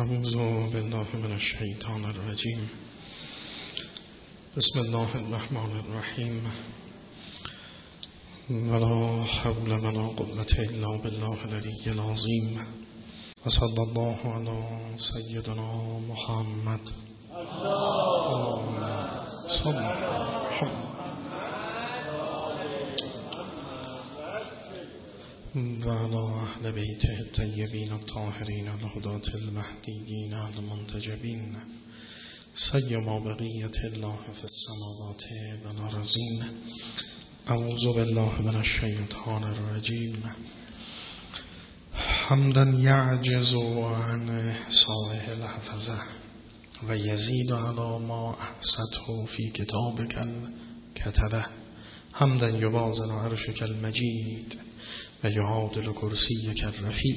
اعوذ بالله من الشیطان الرجیم. بسم الله الرحمن الرحیم. ولا حول ولا قوة الا بالله العلی العظیم. و صلی الله علی سیدنا محمد صلی الله و علی اهل بیته الطیبین الطاهرین الهداة المهدیین المنتجبین سیما بقیة الله فی السماوات والارضین. اعوذ بالله من الشیطان الرجیم. حمدا یعجز عن احصائه الحفظه و یزید علی ما احصته فی کتابک الکتبه. حمدا یوازن عرشک المجید و یعادل کرسیک الرفیع.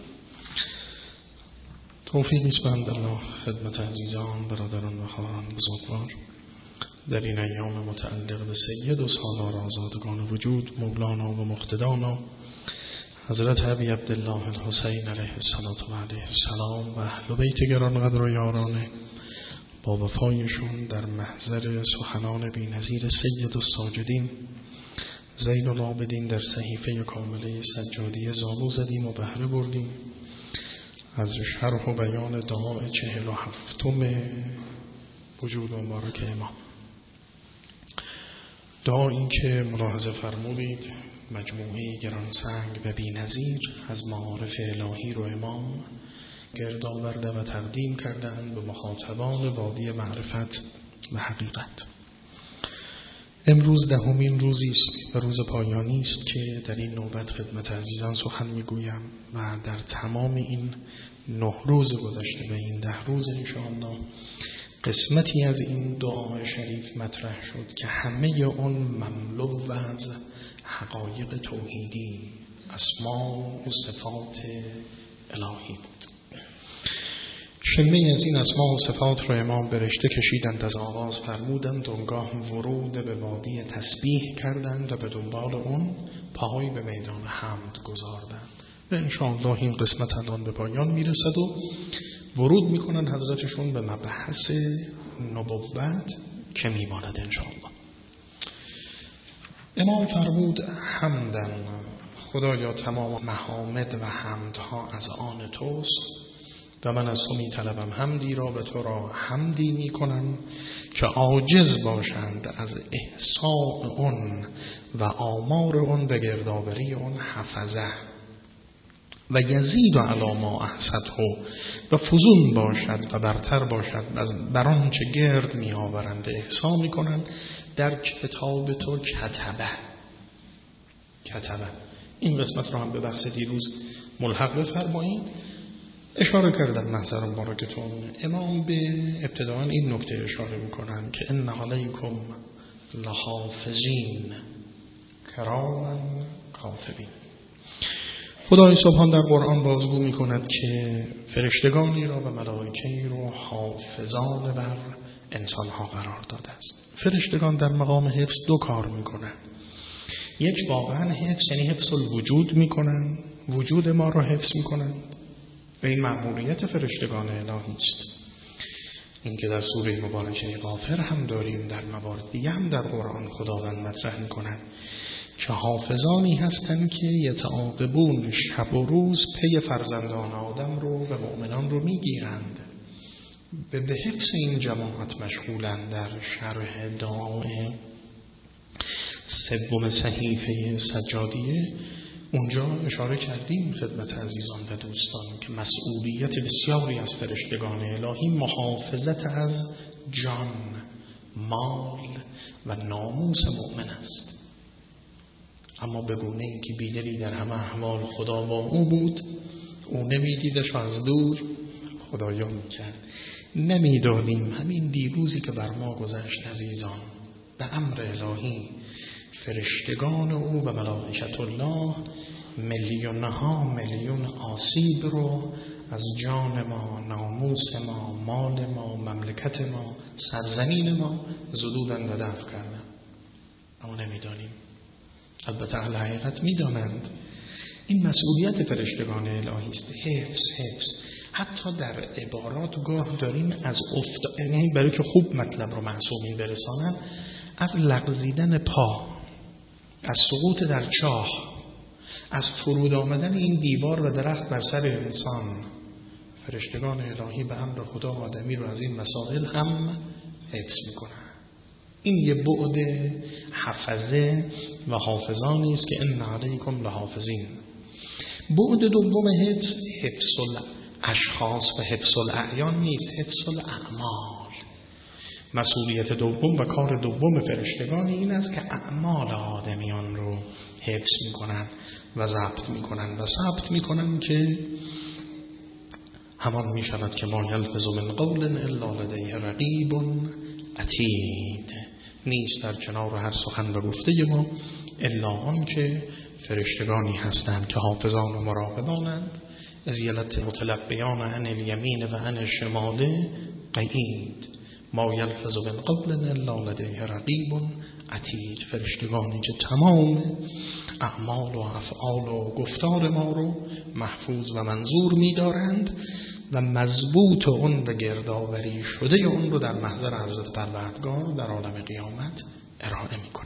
توفیق است بند الله خدمت عزیزان، برادران و خواهران بزرگوار در این ایام متعلق به سید و سالار آزادگان وجود، مولانا و مقتدانا حضرت ابی عبدالله الحسین علیه السلام و اهل بیت گرانقدر و یاران با وفایشون در محضر سخنان بی‌نظیر سید الساجدین زین العابدین در صحیفه کامله سجادی زانو زدیم و بهره بردیم از شرح و بیان دعای 47م وجود مبارک امام. دعایی که ملاحظه فرمودید مجموعه گرانسنگ و بی‌نظیر از معارف الهی رو امام گرد آورده و تقدیم کردند به مخاطبان وادی معرفت و حقیقت. امروز 10مین روزی است و روز پایانی است که در این نوبت خدمت عزیزان سخن میگویم و در تمام این 9 روز گذشته و این 10 روز انشاءالله قسمتی از این دعای شریف مطرح شد که همه اون مملو از حقایق توحیدی، اسما و صفات الهی بود. شمه از این اسما و صفات رو امام برشته کشیدند، از آغاز فرمودند، اونگاه ورود به وادی تسبیح کردند و به دنبال اون پاهایی به میدان حمد گذاردند و انشاءالله این قسمت الان به پایان میرسد و ورود میکنند حضرتشون به مبحث نبوت که میماند انشاءالله. امام فرمود حمدن، خدایا تمام محامد و حمدها از آن توست و من از تو می طلبم حمدی را به تو را حمدی می کنم که عاجز باشند از احصاء اون و آمار اون به گردآوری اون حفظه و یزید علی ما احصته و فزون باشد و برتر باشد بر آنچه گرد می آورند احصا می کنند در کتاب تو کتبه. این قسمت را هم به بحث دیروز ملحق بفرمایید. اشاره کردن محضر مبارکتون امام به ابتداء این نکته اشاره میکنن که ان علیکم لحافظین کراما کاتبین. خدای سبحان در قرآن بازگو میکند که فرشتگانی را و ملائکه‌ای را حافظان بر انسانها قرار داده است. فرشتگان در مقام حفظ 2 کار میکنن. یک واقعا حفظ، یعنی حفظ الوجود میکنن، وجود ما را حفظ میکنن و این مأموریت فرشتگان الهی است. این که در سوره مبارکه غافر هم داریم، در موارد دیگه هم در قرآن خداوند مطرح میکنن که حافظانی هستند که یتعاقبون شب و روز پی فرزندان آدم رو و مؤمنان رو میگیرند، به حفظ این جماعت مشغولند. در شرح دعای 3 صحیفه سجادیه اونجا اشاره کردیم خدمت عزیزان و دوستان که مسئولیت بسیاری از فرشتگان الهی محافظت از جان، مال و ناموس مؤمن است. اما به گونه‌ای که بیدلی در همه احوال خدا با او بود، او نمیدیدش و از دور خدایا میکرد. نمیدانیم همین دیروزی که بر ما گذشت عزیزان به امر الهی فرشتگان او و ملائکت الله میلیون‌ها میلیون آسیب رو از جان ما، ناموس ما، مال ما، مملکت ما، سرزمین ما زدودند و دفع کردند. اما نمیدانیم. البته اهل حقیقت میدانند. این مسئولیت فرشتگان الهی است. حفظ حتی در عبارات گاه داریم از یعنی برای که خوب مطلب رو معصومین برسانن، از لغزیدن پا، از سقوط در چاه، از فرود آمدن این دیوار و درخت بر سر انسان، فرشتگان الهی به امر خدا آدمی رو از این مسائل هم حفظ میکنن. این یه بعد حفظه و حافظانی است که ان علیکم لحافظین. بعد دوم حفظ الاشخاص و حفظ الاعیان نیست، حفظ الاعمال. مسئولیت دوم و کار دوم فرشتگان این است که اعمال آدمیان رو حفظ میکنن و ضبط میکنن و ثبت میکنن که همان میشود که ما یلفظ من قول الا لدیه رقیب عتید. نیست در کنار هر سخن و گفته ما الا آن که فرشتگانی هستند که حافظان و مراقبانند. از یلت متلقیان عن الیمین و عن الشمال قعید. ما یلفظ من قول الا لدیه رقیب عتید. فرشتگانی که تمام اعمال و افعال و گفتار ما رو محفوظ و منظور می‌دارند و مضبوط اون و گردآوری شده اون رو در محضر حضرت پروردگار در عالم قیامت ارائه می‌کنند.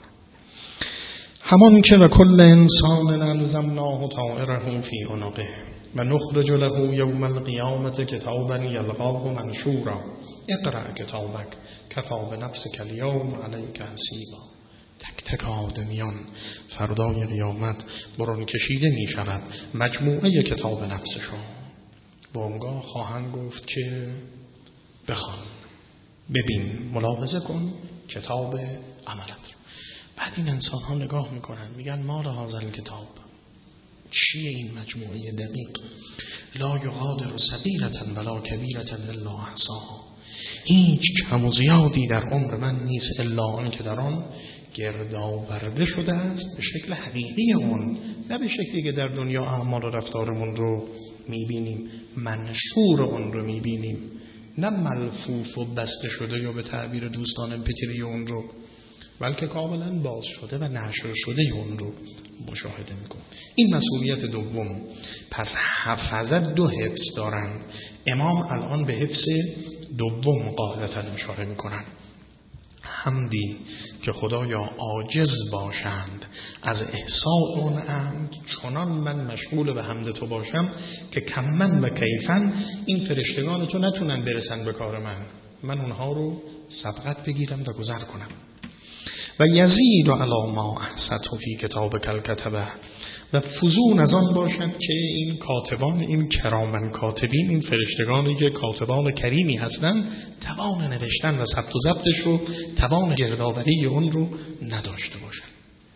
همان که و کل انسان الزمناه طائره فی عنقه و نخرج له یوم القیامة کتابا یلقاه منشورا اقرأ کتابک کفی بنفسک الیوم علیک حسیبا. تک تک آدمیان فردای قیامت برون کشیده می شود مجموعه کتاب نفسشون. بانگاه خواهند گفت که بخوان، ببین، ملاحظه کن کتاب عملت. بعد این انسان ها نگاه میکنن میگن ما لهذا الکتاب، چیه این مجموعه دقیق؟ لا یغادر صغیرة ولا کبیرة الا احصاها. هیچ کم و زیادی در عمر من نیست الا آن که در آن گردآورده شده است به شکل حقیقی اون، نه به شکلی که در دنیا اعمال و رفتارمون رو میبینیم، منشور اون رو میبینیم، نه ملفوف و بسته شده یا به تعبیر دوستان پتری اون رو، بلکه کاملا باز شده و نشر شده اون رو مشاهده میکنیم. این مسئولیت دوم. پس حفظت دو حفظ دارن. امام الان به حفظ دوم قاعدتا اشاره میکنن. حمدی که خدایا عاجز باشند از احصاء اون حمد، چنان من مشغول به حمد تو باشم که کمن و کیفن این فرشتگان تو نتونن برسن به کار من اونها رو سبقت بگیرم و گذر کنم. و یزید علی ما احسطه فی کتابک الکتبه، و فزون از آن باشد که این کاتبان، این کرامن کاتبین، این فرشتگانی که کاتبان کریمی هستند، توان نوشتن و ثبت و ضبطش رو، توان گردآوری اون رو نداشته باشند.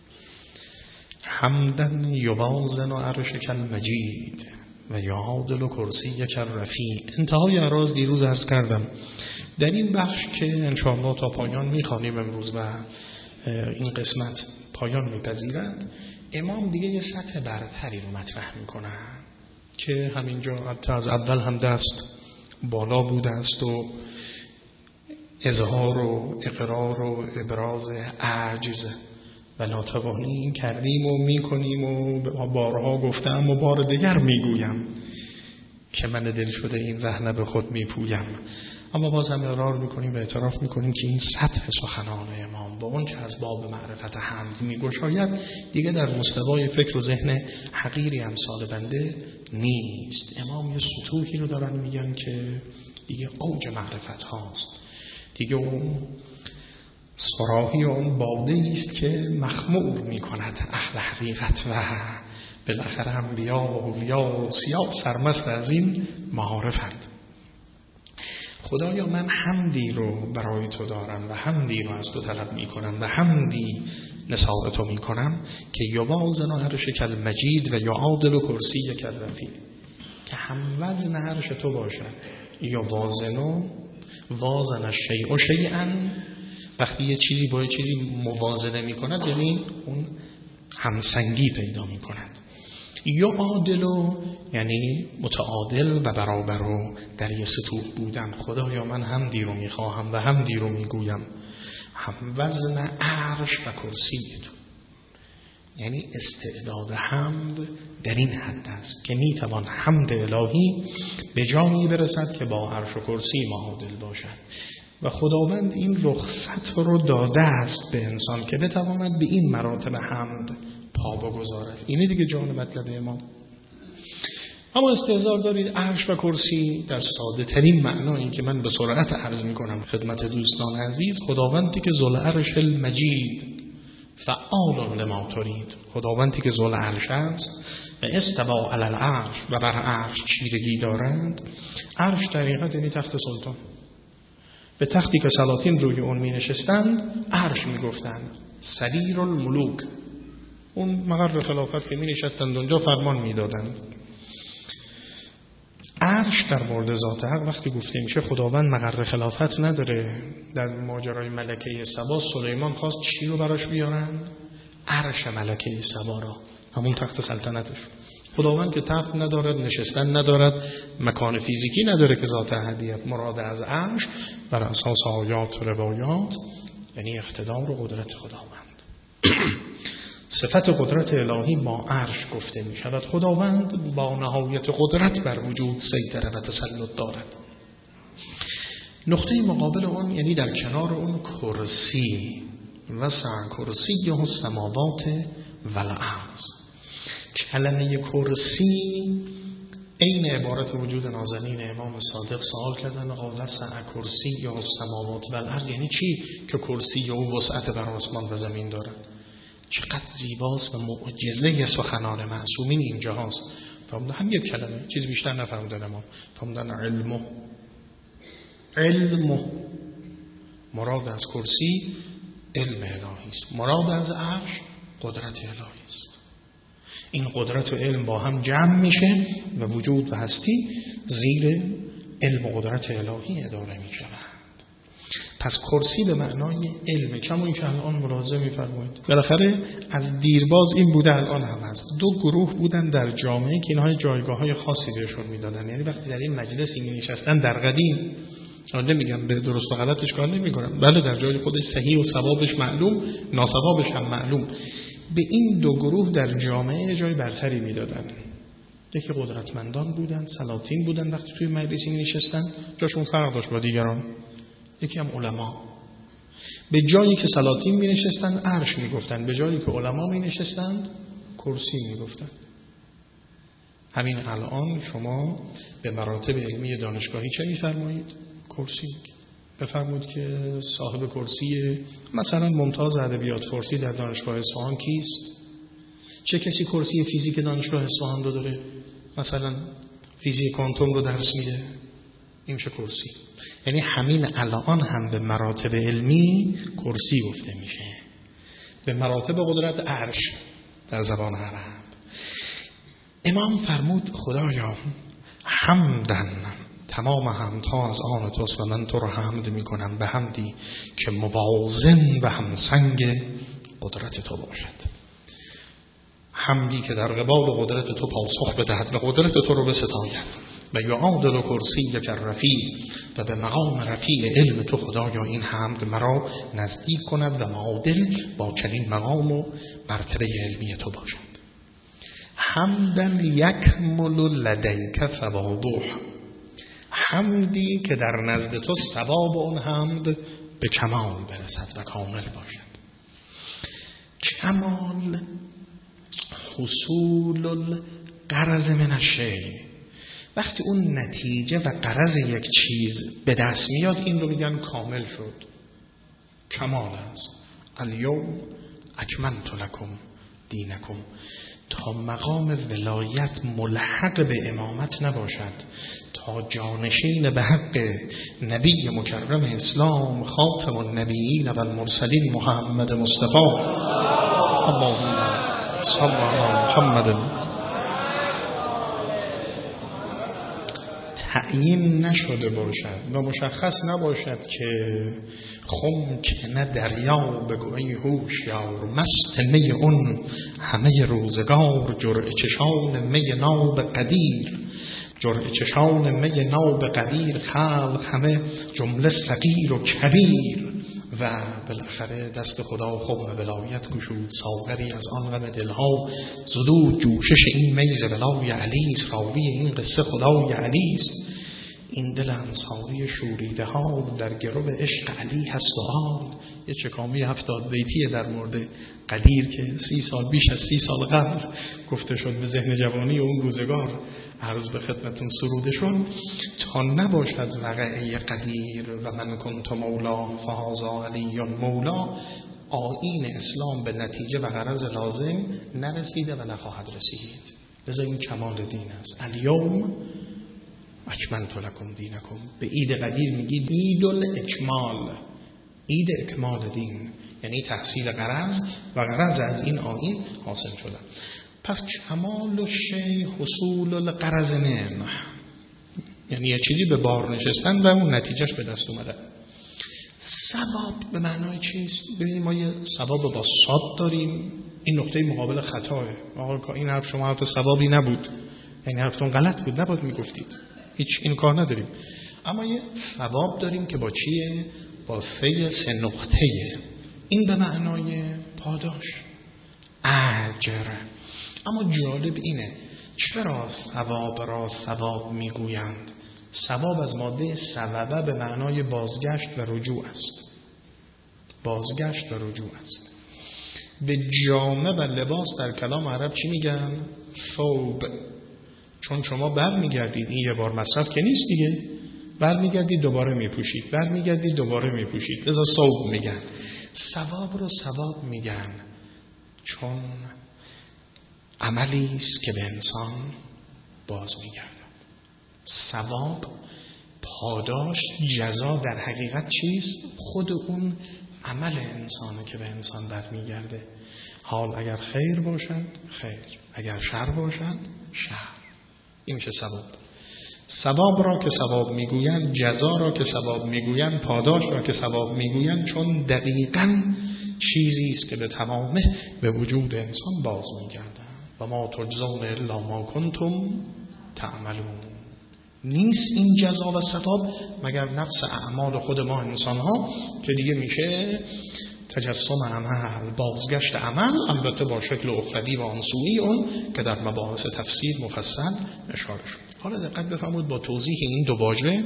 حمدن یوازن عرشک المجید و یعادل کرسیک الرفیع. انتهای اعراض دیروز عرض کردم در این بخش که انشاءالله تا پایان میخوانیم امروز و این قسمت پایان میپذیرد، امام دیگه یه سطح برتری رو مطرح میکنن که همینجا حتی از اول هم دست بالا بوده است و اظهار و اقرار و ابراز عجز و ناتوانی کردیم و میکنیم و بارها گفتم و بار دیگر میگویم که من دل شده این رهنه به خود میپویم. اما باز هم اقرار میکنیم و اعتراف میکنیم که این سطح سخنان امام با اون که از باب معرفت حمد میگشاید دیگه در مستوای فکر و ذهن حقیری امثال بنده نیست. امام یه سطوحی رو دارن میگن که دیگه اوج معرفت هاست، دیگه اون صراحی اون باده است که مخمور میکند اهل حقیقت و بالاخره انبیا و اولیا و سیاه سرمست از این معارفند. خدایا من حمدی رو برای تو دارم و حمدی رو از تو طلب میکنم و حمدی نثار تو میکنم که یوازن عرشک المجید و یعادل کرسیک الرفیع، که هم وزن عرش تو باشد. یوازن الشیء شیئا، وقتی یه چیزی با یه چیزی موازنه میکند یعنی اون همسنگی پیدا میکند. یا عادلو یعنی متعادل و برابر و در یه سطوح بودن. خدایا من حمدی رو میخواهم و حمدی رو میگویم هم وزن عرش و کرسی تو. یعنی استعداد حمد در این حد است که میتوان حمد الهی به جایی برسد که با عرش و کرسی معادل باشد و خداوند این رخصت رو داده است به انسان که بتواند به این مراتب حمد پا بگذارد. اینه دیگه جان مطلب ما. اما استحضار دارید عرش و کرسی در ساده ترین معنایی که من به سرعت عرض می کنم خدمت دوستان عزیز، خداوندی که ذوالعرش المجید فعال لما ترید، خداوندی که ذوالعرش است و استوى علی العرش و بر عرش چیرگی دارند. عرش در حقیقت یعنی تخت سلطان. به تختی که سلاطین روی اون می نشستند عرش می گفتند. سریر الملوک، اون مقر خلافت که می نشستند اونجا فرمان می دادند. عرش در مورد ذات حق وقتی گفته میشه خداوند مقر خلافت نداره. در ماجرای ملکه سبا سلیمان خواست چی رو براش بیارن؟ عرش ملکه سبا را، همون تخت سلطنتش. خداوند که تخت ندارد، نشستن ندارد، مکان فیزیکی نداره که ذات احدیت. مراد از عرش بر اساس آیات و روایات یعنی اقتدار و قدرت خداوند. صفت قدرت الهی با عرش گفته می شود. خداوند با نهایت قدرت بر وجود سیطره و تسلط دارد. نقطه مقابل اون یعنی در کنار اون کرسی، وسع کرسی السماوات و الارض. کلمه کرسی این عبارت وجود نازنین امام صادق سوال کردن قال وسع کرسی السماوات و الارض، یعنی چی که کرسی او وسعت بر آسمان و زمین دارد؟ چقدر زیباست و معجزه سخنان معصومین اینجا هست. فهمدن هم یک کلمه، چیز بیشتر نفهمدن ما. فهمدن علم مراد از کرسی علم الهی است، مراد از عرش قدرت الهی است. این قدرت و علم با هم جمع میشه و وجود و هستی زیر علم و قدرت الهی اداره میشود. پس کرسی به معنای علمه، کمون که الان ملاحظه می‌فرمایید. بالاخره از دیرباز این بوده، الان هم هست. دو گروه بودن در جامعه که اینها جایگاه‌های خاصی بهشون میدادن. یعنی وقتی در این مجلسی می‌نشستن در قدیم، نمیگم به درست و غلطش کار نمی‌کنم، بله در جای خودش صحیح و ثوابش معلوم، ناثوابش هم معلوم، به این دو گروه در جامعه جای برتری میدادن. یکی قدرتمندان بودن، سلاطین بودن، وقتی توی مجلسی می‌نشستن جاشون فرق داشت با دیگران. یکی هم علما. به جایی که سلاطین می نشستند عرش می گفتند، به جایی که علما می نشستند کرسی می گفتند. همین الان شما به مراتب علمی دانشگاهی چه می فرمایید؟ کرسی. بفرمایید که صاحب کرسی مثلا ممتاز ادبیات فارسی در دانشگاه اصفهان کیست؟ چه کسی کرسی فیزیک دانشگاه اصفهان رو داره؟ مثلا فیزیک کوانتوم رو درس میده. این میشه کرسی. یعنی همین الان هم به مراتب علمی کرسی گفته میشه، به مراتب قدرت عرش در زبان عرب. امام فرمود خدایا حمدن، تمام حمدها از آن توست و من تو رو حمد میکنم به حمدی که موازن و همسنگ قدرت تو باشد. حمدی که در قبال قدرت تو پاسخ بدهد و قدرت تو رو بستاید. و یعادل کرسی که رفیع، و به مقام رفیع علم تو خدایا این حمد مرا نزدیک کند و معادل با چنین مقام و مرتبه علمی تو باشد. حمدن یکمل لدیک ثوابه، حمدی که در نزد تو ثواب اون حمد به کمال برسد و کامل باشد. کمال حصول الغرض من الشیء، وقتی اون نتیجه و غرض یک چیز به دست میاد این رو میگن کامل شد، کمال است. الیوم اکملت لکم دینکم. تا مقام ولایت ملحق به امامت نباشد، تا جانشین به حق نبی مکرم اسلام خاتم النبیین و المرسلین محمد مصطفی اللهم صل علی محمد تعیین نشده باشد و مشخص نباشد که خم که نه دریا بگو ای هوشیار، مست می اون همه روزگار، جرعه چشان می ناب قدیر، جرعه چشان می ناب قدیر، خلق همه جمله صغیر و کبیر، و بالاخره دست خدا خم ولایت گشود، ساغری از آن غم دلها زدود. جوشش این میز ولای علیست، راوی این قصه خدای علیست. این دل انصاری شوریده ها در گرو عشق علی هست و آل. یه چکامی 70 بیتیه در مورد قدیر که 30 سال بیش از 30 سال قبل گفته شد به ذهن جوانی اون روزگار عرض به خدمتون سروده شد. تا نباشد وقعه قدیر و من کنت مولا فهذا علی مولا، آیین اسلام به نتیجه و غرض لازم نرسیده و نخواهد رسید. لذا این کمال دین است. الیوم اکملت لکم دینکم. به عید قدیر میگید عید الاکمال، عید اکمال دین، یعنی تحصیل غرض و غرض از این آیین حاصل شده. پس کمال الشیء حصول الغرض منه، یعنی یه چیزی به بار نشستن و اون نتیجهش به دست اومده. ثواب به معنای چیست؟ ببینید ما یه ثواب با صاد داریم، این نقطه مقابل خطاه. آقا این حرف شما حرف ثوابی نبود، این حرفتون غلط بود، نباید میگفتید، هیچ این کار نداریم. اما یه ثواب داریم که با چیه؟ با فعل 3 نقطه. این به معنای پاداش، اجر. اما جالب اینه چرا ثواب را ثواب میگویند؟ ثواب از ماده ثوابه به معنای بازگشت و رجوع است. بازگشت و رجوع است. به جامه و لباس در کلام عرب چی میگن؟ ثوب. چون شما برمیگردید، این یه بار مصرف که نیست دیگه، برمیگردید دوباره میپوشید، برمیگردید دوباره میپوشید، لذا ثوب میگن. ثواب رو ثواب میگن چون عملی است که به انسان باز میگردد. ثواب، پاداش، جزا در حقیقت چیست؟ خود اون عمل انسانه که به انسان برمیگرده. حال اگر خیر باشد خیر، اگر شر باشد شر. این میشه ثواب. ثواب را که ثواب میگویند، جزا را که ثواب میگویند، پاداش را که ثواب میگویند، چون دقیقاً چیزی است که به تمامه به وجود انسان باز میگردد. و ما تجزون الا ما کنتم تعملون. نیست این جزا و ثواب مگر نفس اعمال خود ما انسان ها که دیگه میشه تجسم عمل، بازگشت عمل، البته با شکل اخروی و آنسویی اون که در مباحث تفسیر مفصل اشاره شد. حالا دقت بفرمایید با توضیح این دو واژه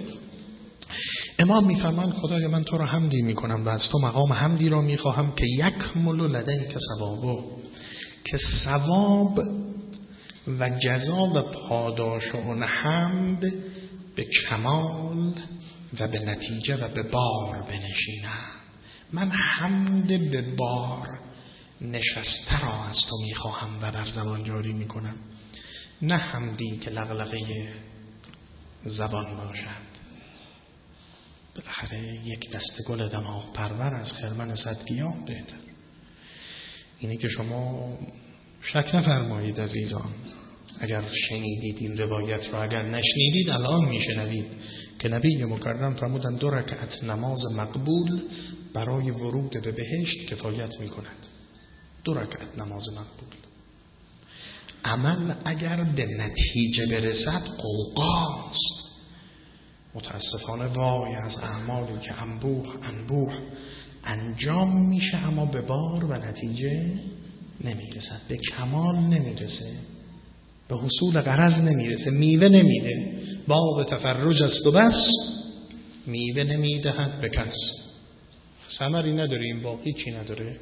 امام میفرمایند خدای من تو را حمدی میکنم و از تو مقام حمدی را میخواهم که یکمل لدیک ثوابه، که ثواب و جزا و پاداش اون حمد به کمال و به نتیجه و به بار بنشینم. من حمد به بار نشسته را از تو میخواهم و در زبان جاری میکنم، نه حمدی که لغلقه زبان باشد. بالاخره یک دسته گل دماغ پرور از خرمن 100 گیاه بهتر. اینه که شما شک نفرمایید عزیزان، اگر شنیدید این روایت را، اگر نشنیدید الان میشنوید که نبی مکرم فرمودند 2 رکعت نماز مقبول برای ورود به بهشت کفایت میکند. 2 رکعت نماز مقبول. عمل اگر به نتیجه برسد قوقاست. متاسفانه وای از اعمالی که انبوه انجام میشه اما به بار و نتیجه نمیرسد، به کمال نمیرسه، به حصول غرض نمیرسه، میوه نمیده. باب تفرج است و بس، میوه نمیدهد به کس. ثمری نداره این باقی چی نداره.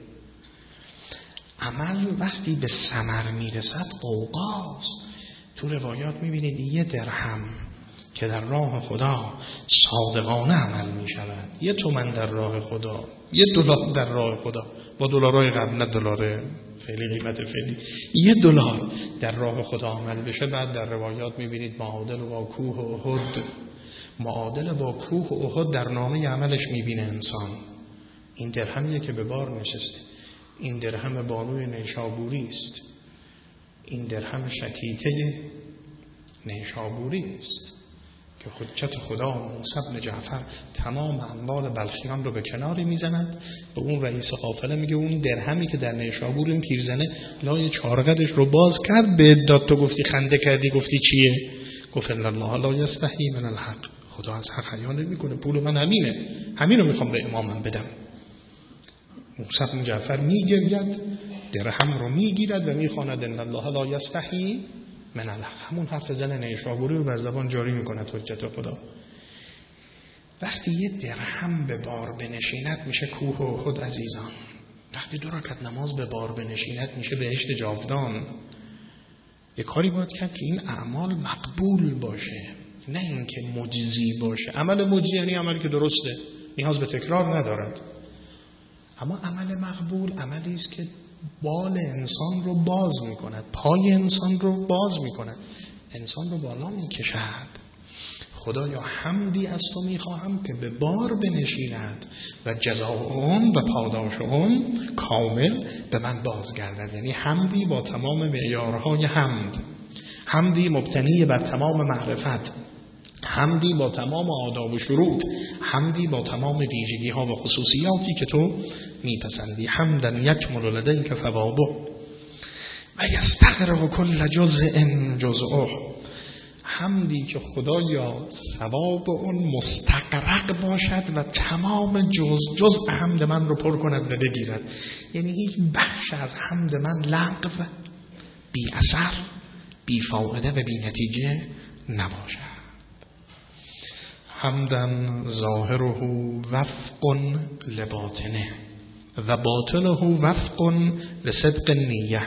عمل وقتی به ثمر میرسد قوقاست. تو روایات میبینید 1 درهم که در راه خدا صادقانه عمل می شود، 1 تومن در راه خدا، 1 دلار در راه خدا، با دلارای قبل نه دلار فعلی قیمت فعلی، 1 دلار در راه خدا عمل بشه، بعد در روایات می بینید معادل با کوه احد، معادل با کوه احد در نامه عملش می بینه انسان. این درهمیه که به بار نشسته، این درهم بانوی نیشابوری است، این درهم شکیکه نیشابوری است که حجت خدا موسی بن جعفر تمام اموال بلخیان رو به کناری میزند. به اون رئیس قافله میگه اون درهمی که در نیشابور این پیرزنه لای چارقدش رو باز کرد، به داد تو گفتی خنده کردی، گفتی چیه؟ گفت ان الله لا یستحی من الحق. خدا از حق حیا نمیکنه، پول من همینه، همین رو میخوام به امامم بدم. موسی بن جعفر میگرید، درهم رو میگیرد و میخواند ان الله لا یستحیی من الحق. همون حرف زن نیشابوری رو بر زبان جاری میکند حجت خدا. وقتی یه درهم به بار بنشیند میشه کوه احد عزیزان. وقتی 2 رکعت نماز به بار بنشیند میشه بهشت جاودان. یه کاری باید کرد که این اعمال مقبول باشه، نه اینکه مجزی باشه. عمل مجزی یعنی عملی که درسته، نیاز به تکرار ندارد. اما عمل مقبول عملی است که بال انسان رو باز میکند، پای انسان رو باز میکند، انسان رو بالا میکشد. خدایا حمدی از تو میخواهم که به بار بنشیند و جزاؤهم و پاداشهم کامل به من بازگردد. یعنی حمدی با تمام معیارهای حمد، حمدی مبتنی بر تمام معرفت، حمدی با تمام آداب و شروط، حمدی با تمام ویژگی ها و خصوصیاتی که تو میپسندی. حمدن یکمل لدیک ثوابه و یستغرق کل جزء جزءه. حمدی که خدایا ثواب اون مستغرق باشد و تمام جزء حمد من رو پر کند و بگیرد. یعنی هیچ بخش از حمد من لغو، بی اثر، بی فایده و بی نتیجه نباشد. حمدن ظاهره وفق لباطنه و باطنه وفق لصدق نیه.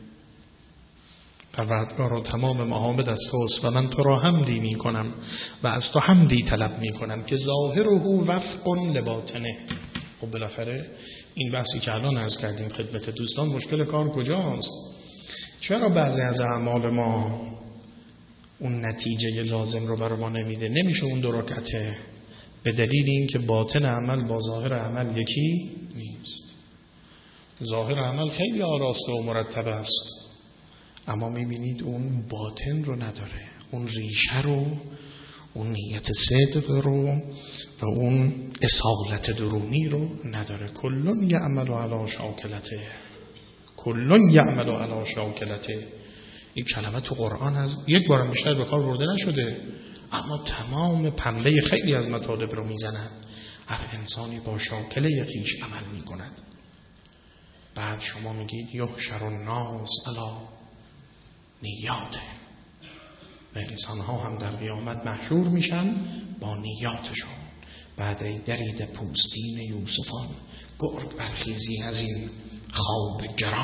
پروردگارا تمام محامد از توست و من تو را حمدی می کنم و از تو حمدی طلب می کنم که ظاهره وفق لباطنه. خب بالاخره این بحثی که الان عرض کردیم خدمت دوستان، مشکل کار کجاست؟ چرا بعضی از اعمال ما اون نتیجه لازم رو برای ما نمیده؟ نمیشه اون 2 رکعته، به دلیل این که باطن عمل با ظاهر عمل یکی نیست. ظاهر عمل خیلی آراسته و مرتب است، اما میبینید اون باطن رو نداره، اون ریشه رو، اون نیت صدق رو و اون اصالت درونی رو نداره. کلون یعمل علی شاکلته، کلون یعمل علی شاکلته. این کلمه تو قرآن از یک بارم بیشتر به کار برده نشده، اما تمام پنبه خیلی از مطالب رو میزنند. هر انسانی با شاکله خویش عمل میکند. بعد شما میگید یحشر الناس علی نیاته، و انسانها هم در قیامت محشور میشن با نیاتشون. بعد ای درید پوستین یوسفان، گرد برخیزی از این خواب گران.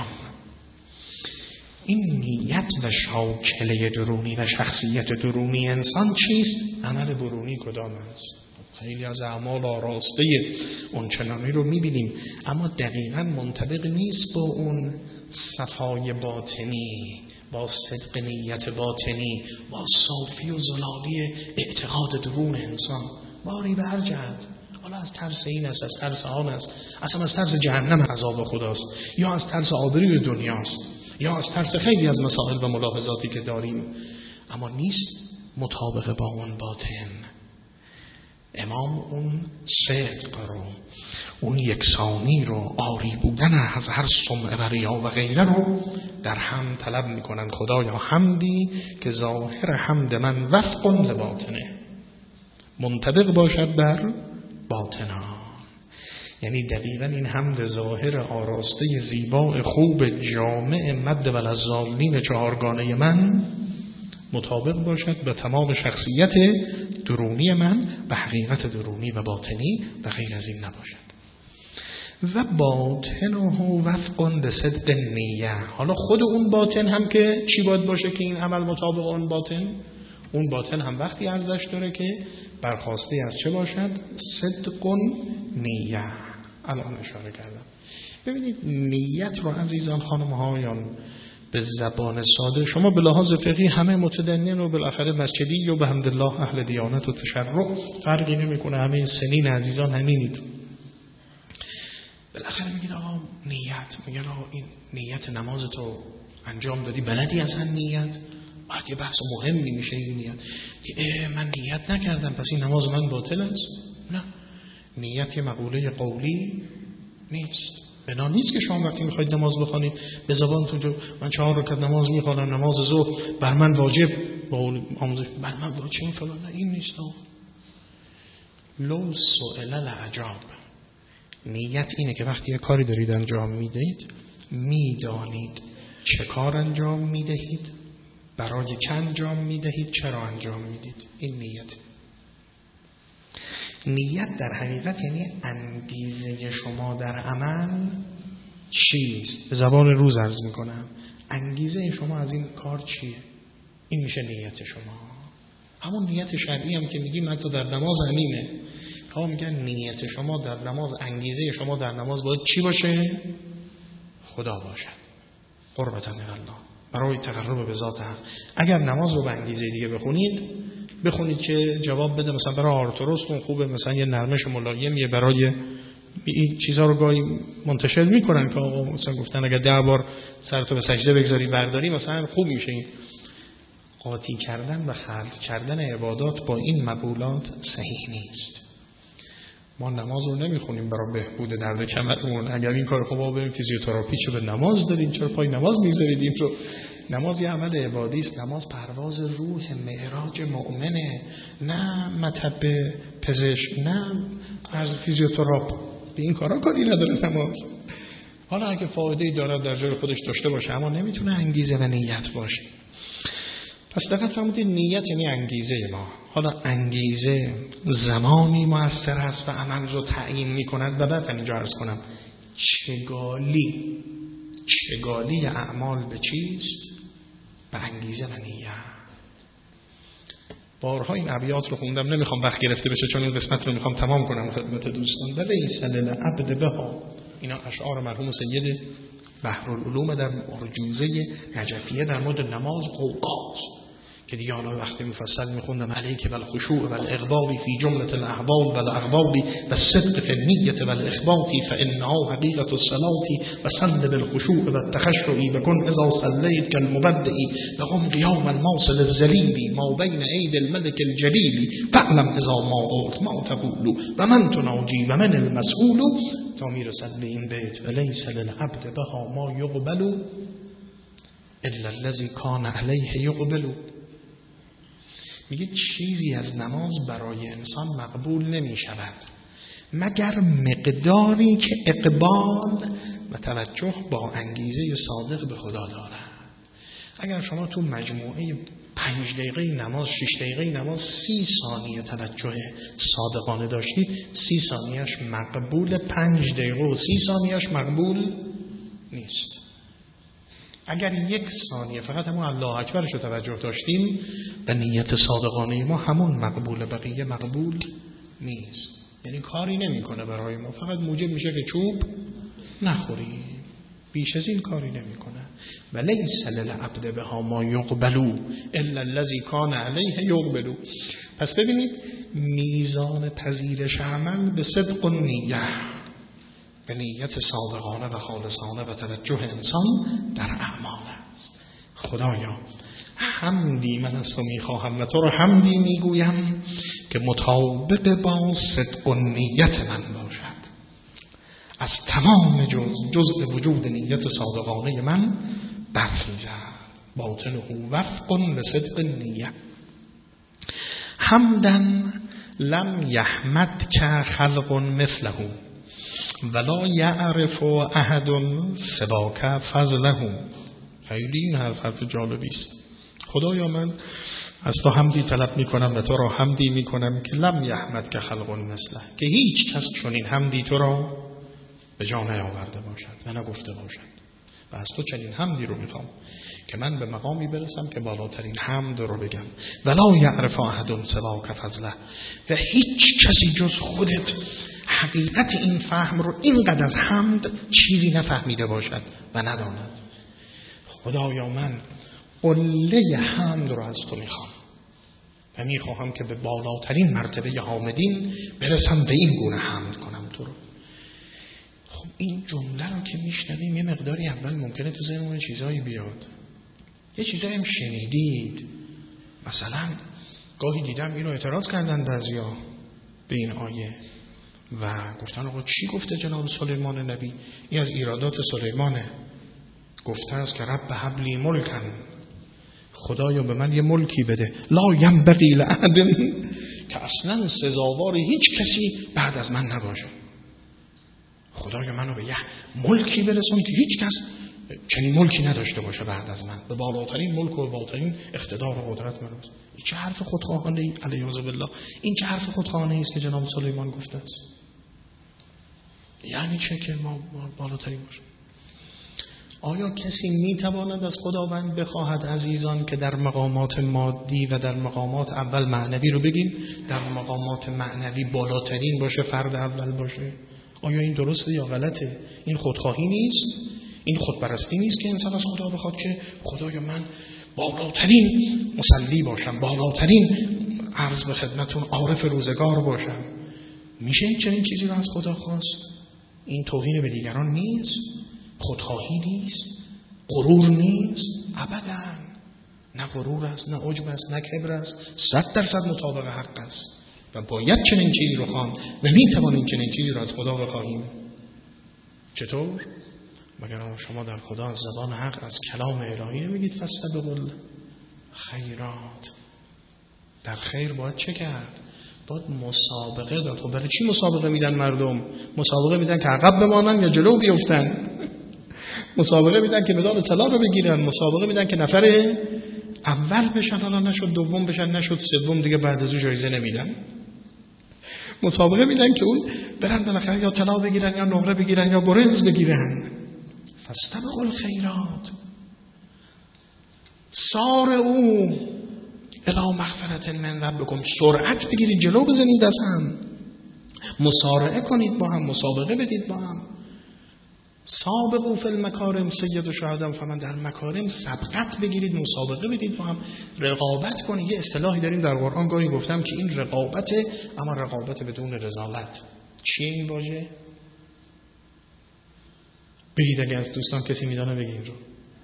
این نیت و شاکله درونی و شخصیت درونی انسان چیست؟ عمل برونی کدام است؟ خیلی از اعمال آراسته اون چنانی رو میبینیم، اما دقیقاً منطبق نیست با اون صفای باطنی، با صدق نیت باطنی، با صافی و زلالی اعتقاد درون انسان. باری به هر جهت، حالا از ترس این است، از ترس آن است، اصلا از ترس جهنم عذاب خداست، یا از ترس آبروی دنیاست، یا از ترس خیلی از مسائل و ملاحظاتی که داریم، اما نیست مطابق با اون باطن. امام اون صدق رو، اون یکسانی رو، آری بودن از هر سمعه و ریا و غیره رو در هم طلب میکنن. خدایا حمدی که ظاهر حمد من وفق لباطنه، منطبق باشد بر باطنها. یعنی دقیقاً این حمد ظاهر آراسته زیبا خوب جامع مد وللضالین 4گانه من مطابق باشد به تمام شخصیت درونی من و حقیقت درونی و باطنی و غیر از این نباشد. و باطنه وفق لصدق نیه. حالا خود اون باطن هم که چی باید باشه که این عمل مطابق اون باطن؟ اون باطن هم وقتی ارزش داره که برخواسته از چه باشد؟ صدق نیه. الان اشاره کردم. ببینید نیت رو عزیزان خانم‌هایان به زبان ساده، شما به لحاظ فقهی همه متدینین و بالاخره مسجدی و به حمدالله اهل دیانت و تشرع، فرقی نمیکنه، همه سنین عزیزان همینید. بالاخره میگید آقا نیت، میگن آقا این نیت نماز تو انجام دادی، بلدی اصلا نیت؟ بعد یه بحث مهمی میشه این نیت که من نیت نکردم پس این نماز من باطل است. نه، نیت یه مقوله قولی نیست. بنا نیست که شما وقتی میخواید نماز بخوانید به زبانتون من 4 رکعت نماز میخوانم، نماز ظهر بر من واجب، با آموزش بر من واجب این فلان. نه، این نیست. لو سئل العجاب نیت اینه که وقتی یه کاری دارید انجام میدهید میدانید چه کار انجام میدهید، برای چه انجام میدهید، چرا انجام میدید. این نیت. نیت در حقیقت یعنی انگیزه شما در عمل چیست. به زبان روز عرض میکنم، انگیزه شما از این کار چیه؟ این میشه نیت شما. همون نیت شرعی هم که میگیم حتی در نماز همینه. ها میگن نیت شما در نماز، انگیزه شما در نماز باید چی باشه؟ خدا باشد، قربت من الله، برای تقرب به ذات حق. اگر نماز رو به انگیزه دیگه بخونید که جواب بده، مثلا برای آرتروستون خوبه، مثلا یه نرمش ملایم، یه برای این چیزا رو گاهی منتشر میکنن که آقا مثلا گفتن اگر 10 بار سرتو به سجده بگذاری برداری مثلا خوب میشه. این قاطی کردن و خلط کردن عبادات با این مقولات صحیح نیست. ما نماز رو نمیخونیم برای بهبود درد کمرمون. اگر این کار خوبا بریم فیزیوتراپی چه به نماز داریم، چرا پای نماز میذارید این رو؟ نماز یه عمل عبادی است. نماز پرواز روح، معراج مؤمنه، نه مطب پزشک، نه از فیزیوتراپ. به این کارا کاری نداره نماز. حالا اگه فایده‌ای داره در جای خودش داشته باشه، اما نمیتونه انگیزه و نیت باشه. پس دقت فرمودید، نیت یعنی انگیزه ما. حالا انگیزه زمانی مؤثر است و عمل رو تعیین می‌کند. و بعد اینجا عرض کنم چگالی اعمال به چیست؟ به انگیزه و نیت. بارها این ابیات رو خوندم، نمیخوام وقت گرفته بشه چون این قسمت رو میخوام تمام کنم خدمت دوستان. ولیس للعبد بها، اینا اشعار مرحوم سید بحرالعلوم در ارجوزه نجفیه در مورد نماز اوقات که دیگه حالا وقتی مفصل میخوندم علیک بالخشوع والاقبال فی جمله الاحوال والاغوال والصدق فی النیة والاخبات فانها حقیقة الصلاة وصل بالخشوع والتخشع وكن اذا صليت كالمبدئ لهم قيام الموصل الذليل ما بين ايدي الملك الجليل فاعلم اذا ما قلت ما تقول ومن تناجي ومن المسؤول. تا میرسد به این بیت ولیس للعبد بها ما یقبل الا الذي كان عليه یقبل. میگه چیزی از نماز برای انسان مقبول نمی شود مگر مقداری که اقبال و توجه با انگیزه صادق به خدا دارد. اگر شما تو مجموعه 5 دقیقه نماز، 6 دقیقه نماز 30 ثانیه توجه صادقانه داشتید، 30 ثانیهش مقبول، 5 دقیقه و 30 ثانیهش مقبول نیست. اگر 1 ثانیه فقط همون الله اکبرش رو توجه داشتیم و نیت صادقانه ما، همون مقبول، بقیه مقبول نیست. یعنی کاری نمیکنه برای ما، فقط موجب میشه که چوب نخوریم، بیش از این کاری نمیکنه. ولیس للعبد بها ما یقبلو الا الذی کان علیه یقبلو. پس ببینید میزان پذیرش عمل به صدق و نیت، به نیت صادقانه و خالصانه و توجه انسان در اعمال است. خدایا حمدی من است و میخواهم و تو رو حمدی میگویم که مطابق با صدق و نیت من باشد. از تمام جزء وجود نیت صادقانه من برخیزد. باطنه وفق لصدق النیت. حمدا لم یحمد که خلق مثله ولا یعرف احد سواک فضله. خیلی این حرف جالبی است. خدایا من از تو حمدی طلب میکنم و تو را حمدی میکنم که لم یحمد که خلق مثله، که هیچ کس چنین حمدی تو را به جا نیاورده باشد و نگفته باشد. و از تو چنین حمدی رو میخوام که من به مقامی برسم که بالاترین حمد رو بگم. ولا یعرف احد سواک فضله، و هیچ کسی جز خودت حقیقت این فهم رو اینقدر از حمد چیزی نفهمیده باشد و نداند. خدایا من قله حمد رو از تو میخوام و میخواهم که به بالاترین مرتبه حامدین برسم، به این گونه حمد کنم تو رو. خب این جمله رو که میشنویم یه مقداری اول ممکنه تو ذهنمون چیزایی بیاد، یه چیزایی هم شنیدید. مثلا گاهی دیدم اینو اعتراض کردن بعضیا به این آیه و گفتن آقا چی گفته جناب سلیمان نبی؟ این از ایرادات سلیمانه. گفته است که رب هب لی ملکا، خدایا به من یه ملکی بده، لا ینبغی لاحد، که اصلا سزاوار هیچ کسی بعد از من نباشه. خدایا منو به یه ملکی برسون که هیچ کس چنین ملکی نداشته باشه بعد از من، به بالاترین ملک و بالاترین اقتدار و قدرت من است. این چه حرف خودخواهانه ای علیاذ بالله، این چه حرف خودخواهانه ای است که جناب سلیمان گفته است. یعنی چه که ما بالاترین باشیم؟ آیا کسی میتواند از خداوند بخواهد عزیزان که در مقامات مادی و در مقامات اول معنوی رو بگیم، در مقامات معنوی بالاترین باشه، فرد اول باشه؟ آیا این درسته یا غلطه؟ این خودخواهی نیست؟ این خودپرستی نیست که انسان از خدا بخواد که خدایا من بالاترین مصلی باشم، بالاترین عرض به خدمتون عارف روزگار باشم؟ میشه این چنین چیزی رو از خدا خواست؟ این توهین به دیگران نیست؟ خودخواهی نیست؟ غرور نیست؟ ابداً. نه غرور است، نه عجب است، نه کبر است، 100% مطابق حق است و باید چنین چیزی رو خواند و میتوانیم چنین چیزی رو از خدا بخواهیم. چطور؟ مگر شما در خدا از زبان حق، از کلام الهی نمیگید فاستبقوا خیرات؟ در خیر باید چه کرد؟ باید مسابقه داد. خب برای چی مسابقه میدن مردم؟ مسابقه میدن که عقب بمانن یا جلو بیفتن. مسابقه میدن که مدال طلا رو بگیرن، مسابقه میدن که نفر اول بشن، حالا نشد دوم بشن، نشد سوم، دیگه بعد از اون جایزه نمیدن. مسابقه میدن که اون برن بالاخره یا طلا بگیرن یا نقره بگیرن یا برنز بگیرن. فاستبقوا الخیرات، سارعوا الی مغفرة من ربکم، سرعت بگیرید جلو بزنید از هم، مسارعه کنید با هم، مسابقه بدید با هم. سابقوا فی المکارم سید الشهداء، فمن در مکارم سبقت بگیرید، مسابقه بدید با هم، رقابت کنید. یه اصطلاحی داریم در قرآن، گاهی گفتم که این رقابته، اما رقابت بدون رذالت. چیه این واژه؟ بگید اگه از دوستان کسی میدانه بگید رو.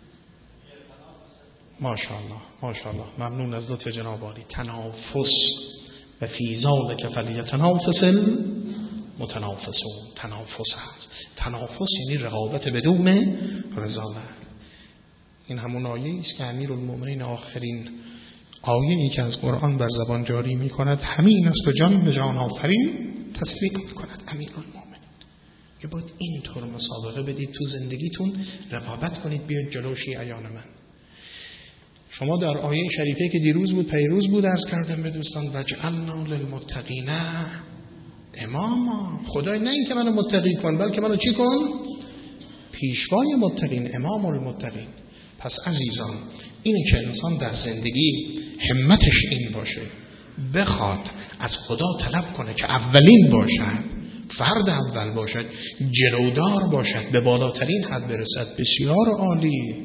ماشاءالله ماشاءالله، ممنون از لطف جناب عالی. تنافس و فی ذلک فلیتنافس المتنافسون. تنافس هست. تنافس یعنی رقابت بدون رذالت. این همون آیه است که امیرالمؤمنین آخرین آیه‌ای که از قرآن بر زبان جاری می‌کند همین است که جان به جان آفرین تصدیق می‌کند. امیرالمؤمنین که باید اینطور مسابقه بدید تو زندگیتون، رقابت کنید، بیاید جلو شیعیان من. شما در آیه شریفه که دیروز بود پیروز بود عرض کردم به دوستان وجعلنا للمتقین اماما. خدای نه این که منو متقی کن، بلکه منو چی کن؟ پیشوای متقین، امام المتقین. پس عزیزان، اینه که انسان در زندگی همتش این باشه، بخواد از خدا طلب کنه که اولین باشد، فرد اول باشد، جلودار باشد، به بالاترین حد برسد. بسیار عالی.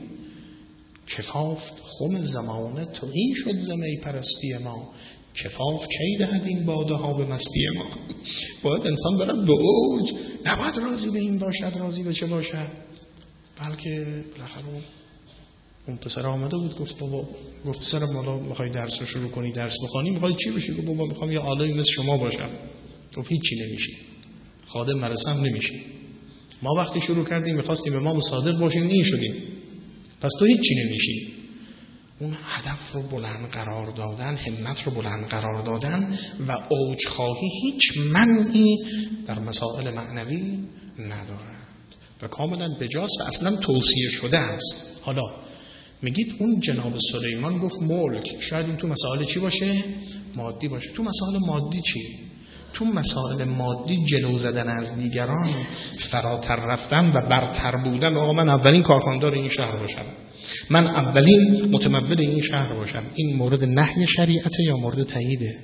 کفاف خم زمانه توهی شد زمی پرستی ما، کفاف کی دهد این باده ها به مستی ما. باید انسان برد به اوج، نباید راضی به این باشد، راضی به چه باشد، بلکه بالاخره اون پسر آمده بود گفت بابا، گفت پسر بالا میخوای درس رو شروع کنی، درس بخوانی، میخوای چی بشی؟ گفت بابا میخوام یه عالمی مثل شما باشم. گفت هیچی نمیشی، خادم مدرسه هم نمیشی. ما وقتی شروع کردیم میخواستیم امام صادق باشیم، این شدیم، پس تو هیچی نمیشی. اون هدف رو بلند قرار دادن، همت رو بلند قرار دادن و اوجخواهی هیچ منعی در مسائل معنوی ندارد و کاملا بجاست، اصلا توصیه شده است. حالا میگید اون جناب سلیمان گفت ملک، شاید این تو مسائل چی باشه؟ مادی باشه. تو مسائل مادی چی؟ تو مسائل مادی جلو زدن از دیگران، فراتر رفتن و برتر بودن. آقا من اولین کارخاندار این شهر باشم، من اولین متمول این شهر باشم. این مورد نهی شریعته یا مورد تاییده؟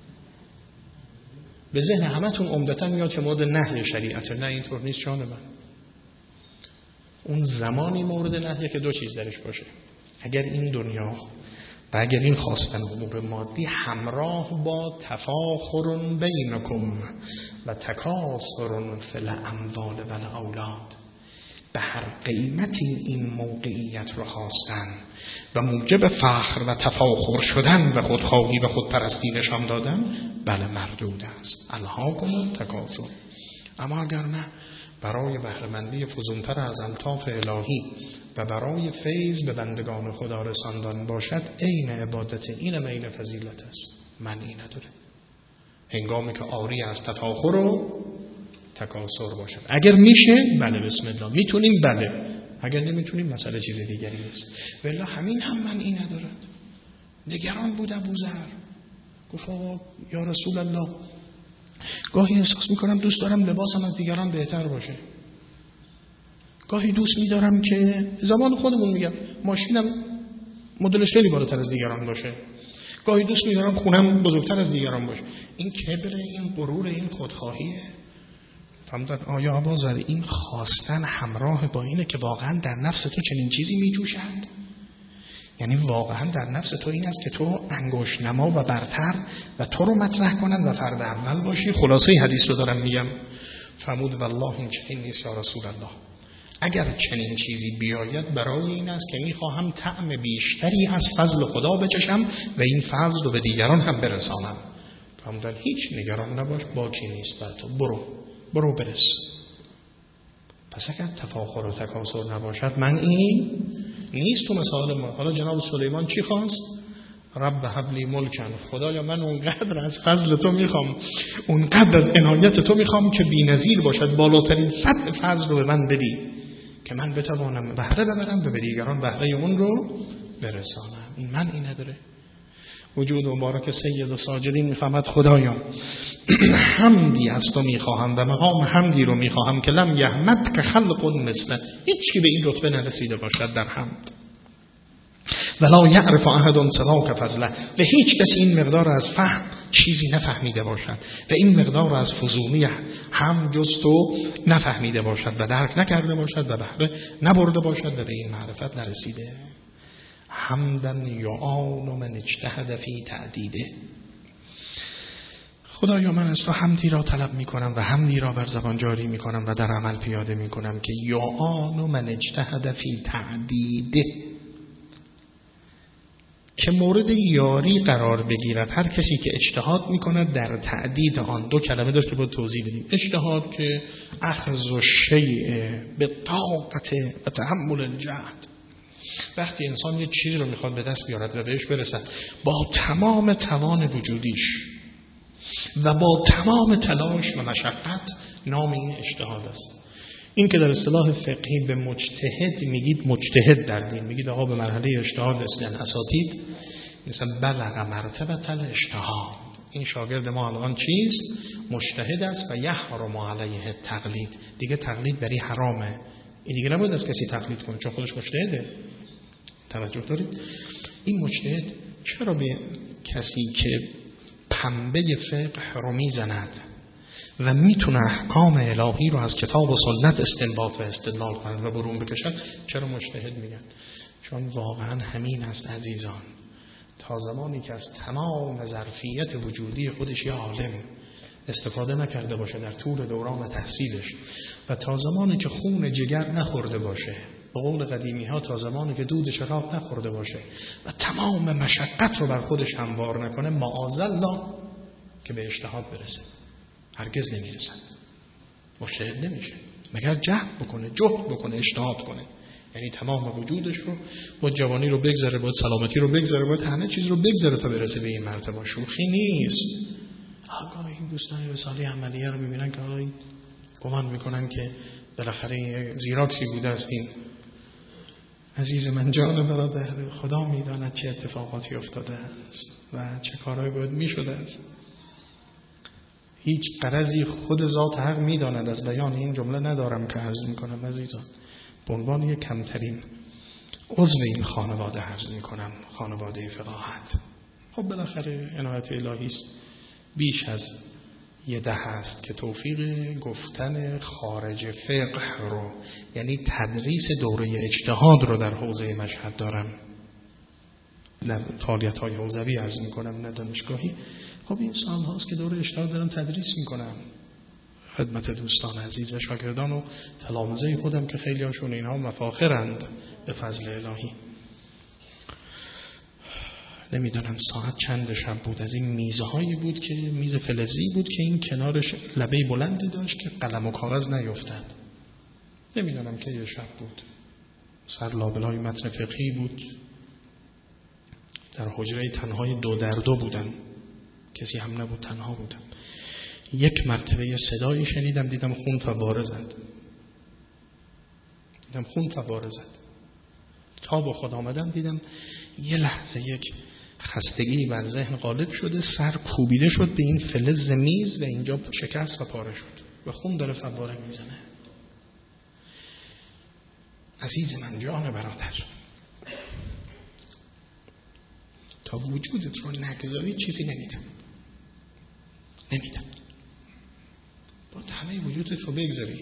به ذهن همتون عمدتاً میاد که مورد نهی شریعته. نه اینطور نیست جان من. اون زمانی مورد نهیه که دو چیز درش باشه. اگر این دنیا و اگر این خواستن امور مادی همراه با تفاخر بینکم و تکاثر فی الاموال و الاولاد، به هر قیمتی این موقعیت رو خواستن و موجب فخر و تفاخر شدن و خودخواهی و خودپرستی نشان دادن، بله مردود است. الهاکم التکاثر. اما اگر نه، برای بهره‌مندی فزونتر از الطاف الهی و برای فیض به بندگان خدا رساندن باشد، عین عبادت، اینم عین فضیلت است، معنی نداره. هنگامی که آری از تفاخر و تکاسر باشد. اگر میشه بله بسم الله، میتونیم بله، اگر نمیتونیم مسئله چیز دیگری است. والله همین هم منعی ندارد. نگران بود ابوذر، گفت آقا یا رسول الله گاهی احساس میکنم دوست دارم لباسم از دیگران بهتر باشه، گاهی دوست میدارم که زمان خودمون میگم ماشینم مدلش خیلی بالاتر از دیگران باشه، گاهی دوست میدارم خونم بزرگتر از دیگران باشه. این کبر، این غرور، این خودخواهیه. فهمدن آیا ابوذر این خواستن همراه با اینه که واقعا در نفس تو چنین چیزی میجوشد؟ یعنی واقعا در نفس تو این است که تو انگشت نما و برتر و تو رو مطرح کنن و فرد اول باشی؟ خلاصه حدیث رو دارم میگم. فرمود والله این چنین نیست یا رسول الله، اگر چنین چیزی بیاید برای این است که میخواهم طعم بیشتری از فضل خدا بچشم و این فضل رو به دیگران هم برسانم. فرمودن هیچ نگران نباش، باکی نیست بر تو، برو برس. پس اگر تفاخر و تکاسر نباشد من این نیست تو مثال ما. حالا جناب سلیمان چی خواست؟ رب هب لی ملکن، خدایا من اونقدر از فضل تو میخوام، اونقدر از عنایت تو میخوام که بی‌نظیر باشد، بالاترین سطح فضل رو به من بدی که من بتوانم بهره ببرم و به دیگران بهره اون رو برسانم. این من این نداره. وجود مبارک سید و ساجدین میفهمد خدایا حمدی از تو میخواهم و مقام حمدی رو میخواهم که لم یحمد که خلق مثله، هیچ کی به این رتبه نرسیده باشد در حمد. ولا یعرف احد سواک فضله، و هیچ کس این مقدار از فهم چیزی نفهمیده باشد و این مقدار از فزونی هم جز تو نفهمیده باشد و درک نکرده باشد و بهره نبرده باشد و به این معرفت نرسیده. حمدن یعان من اجتهد فی تعدیده. خدایا من از تو حمدی را طلب می کنم و حمدی را بر زبان جاری می کنم و در عمل پیاده می کنم که یعان من اجتهد فی تعدیده، که مورد یاری قرار بگیرد هر کسی که اجتهاد می کند در تعدید آن. دو کلمه داشت که باید توضیح بدیم. اجتهاد که اخذ الشیء بطاقت و تحمل الجهد، وقتی انسان یه چیزی رو میخواد به دست بیارد و بهش برسد با تمام توان وجودیش و با تمام تلاش و مشقت، نام این اجتهاد است. این که در اصطلاح فقهی به مجتهد میگید مجتهد در دین، میگید آقا به مرحله اجتهاد رسیدن. اساتید مثلا بلغ مرتبه الاجتهاد، این شاگرد ما الان چیست؟ مجتهد است و یحرم علیه تقلید، دیگه تقلید بری حرامه، این دیگه نباید از کسی تقلید کنه چون خودش مجتهده. توجه دارید؟ این مجتهد چرا به کسی که پنبه فقه رو میزند و میتونه احکام الهی رو از کتاب و سنت استنباط و استدلال کند و برون بکشد، چرا مجتهد میگن؟ چون واقعا همین است عزیزان. تا زمانی که از تمام ظرفیت وجودی خودش یه عالم استفاده نکرده باشه در طول دوران تحصیلش و تا زمانی که خون جگر نخورده باشه، به قول قدیمی ها تا زمانی که دود شراب نخورده باشه و تمام مشقت رو بر خودش هموار نکنه، معاذالله که به اجتهاد برسه هرگز نمیرسن. مجتهد نمیشه مگر جهد بکنه اجتهاد کنه، یعنی تمام وجودش رو، با جوانی رو بگذره، با سلامتی رو بگذره، با همه چیز رو بگذره تا برسه به این مرتبه. شوخی نیست. آقا این دوستان رساله عملیه رو میبینن که حالا گمان میکنن که بالاخره زیراکسی بوده است. این عزیز من، جان برادر، خدا میداند چه اتفاقاتی افتاده است و چه کارهایی باید میشده است. هیچ غرضی خود ذات حق میداند. از بیان این جمله ندارم که عرض میکنم عزیزان، به عنوان یک کمترین عضو این خانواده عرض میکنم، خانواده فقاهت. خب بالاخره عنایت الهی است، بیش از یه دهه است که توفیق گفتن خارج فقه رو، یعنی تدریس دوره اجتهاد رو در حوزه مشهد دارم. نه فعالیت‌های حوزوی عرض میکنم، نه دانشگاهی. خب این سال هاست که دوره اجتهاد دارم تدریس میکنم خدمت دوستان عزیز و شاگردان و تلامذه خودم که خیلی هاشون اینها مفاخرند به فضل الهی. نمیدونم ساعت چند شب بود، از این میزهایی بود که میز فلزی بود که این کنارش لبه بلندی داشت که قلم و کاغذ نیفتد. نمیدونم که یه شب بود، سر لابلای متن فقهی بود، در حجره تنهای 2 در 2 بودن، کسی هم نبود، تنها بودم. یک مرتبه صدایی شنیدم، دیدم خون فواره زد. تا با خود آمدم دیدم یه لحظه یک خستگی بر ذهن غالب شده، سر کوبیده شد به این فلز میز و اینجا شکست و پاره شد و خون داره فواره میزنه. عزیز من، جان برادر، تا وجودت رو نگذاری چیزی نمیدم. با همه وجودت رو بگذاری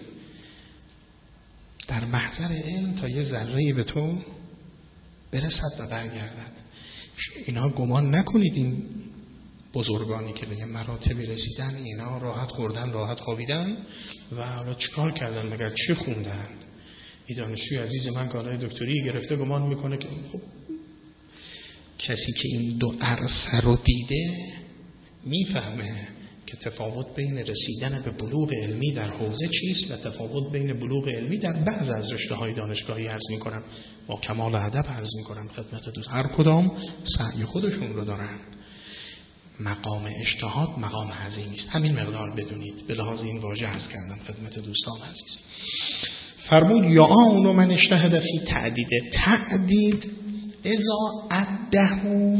در محضر علم تا یه ذره‌ای به تو برسد و برگردد. اینا گمان نکنید این بزرگانی که به مراتبی رسیدن اینا راحت خوردن راحت خوابیدن و حالا چیکار کردن مگر چی خوندن. این دانشجوی عزیز من کالای دکتری گرفته گمان میکنه که خب کسی که این دو عرصه رو دیده میفهمه که تفاوت بین رسیدن به بلوغ علمی در حوزه چیست و تفاوت بین بلوغ علمی در بعض از رشته‌های دانشگاهی عرض می‌کنم، با کمال ادب عرض می‌کنم خدمت دوست. هر کدام سعی خودشون رو دارن. مقام اجتهاد مقام عظیمی است. همین مقدار بدونید. به لحاظ این واژه عرض کردم خدمت دوستان عزیز. فرمود یا آن من اجتهد فی تعدید. تعدید اذا عده،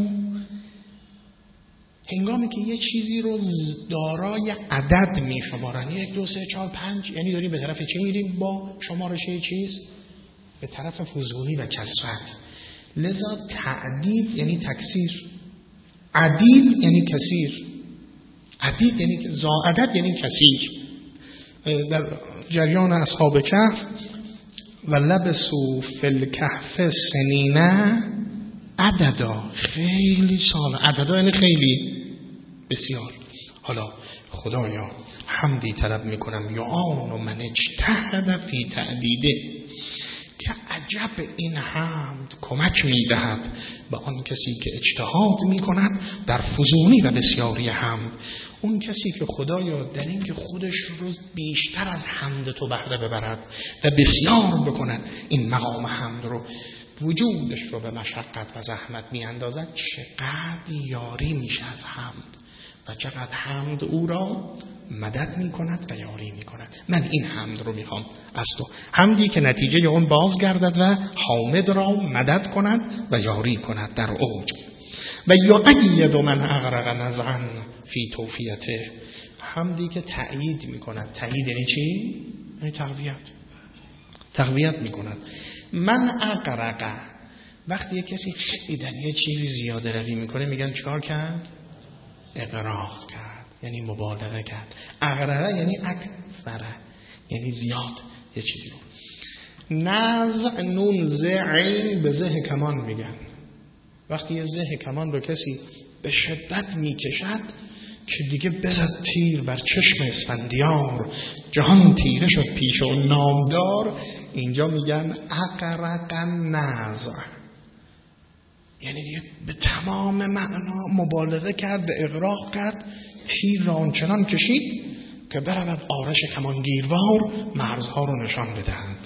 هنگامی که یه چیزی رو دارای عدد می شمارن، 1 2 3 4 5، یعنی داریم به طرف چی میریم با شمارش چیز؟ به طرف فزونی و کثرت. لذا تعدید یعنی تکثیر، عدید یعنی کثیر. عدید یعنی زائدد یعنی کثیر. در جریان اصحاب کهف و لبسوا فی الکهف سنینه عددا، خیلی سال. عددا یعنی خیلی بسیار. حالا خدایا حمدی طلب میکنم یا آن من اجتهد فی تعدیده، که عجب این حمد کمک میدهد به آن کسی که اجتهاد میکند در فزونی و بسیاری حمد. اون کسی که خدایا در این که خودش رو بیشتر از حمد تو بهره ببرد و بسیار بکند، این مقام حمد رو وجودش رو به مشقت و زحمت میاندازد، چقدر یاری میشه از حمد و چقدر حمد او را مدد میکند و یاری میکند. من این حمد رو میخوام از تو، حمدی که نتیجه اون بازگردد و حامد را مدد کند و یاری کند در اوج. و یؤید من اغرق نزعا فی توفیته، حمدی که تأیید میکند. تأیید یعنی چی؟ یعنی تقویت میکند. من اغرق، وقتی یک کسی خیلی در یه چیزی زیاده روی میکنه میگن چیکار کرد؟ اغراق کرد، یعنی مبالغه کرد. اغرق یعنی اکثر، یعنی زیاد یه چیزی رو. نزع نون زعین به زه کمان میگن. وقتی یه زه کمان رو کسی به شدت میکشد که دیگه بزد تیر بر چشم اسفندیار، جهان تیره شد پیش و نامدار، اینجا میگن اغرق نزع، یعنی دیگه به تمام معنا مبالغه کرد، به اغراق کرد، تیر را آنچنان کشید که برود آرش کمانگیروار مرزها رو نشان بدهند.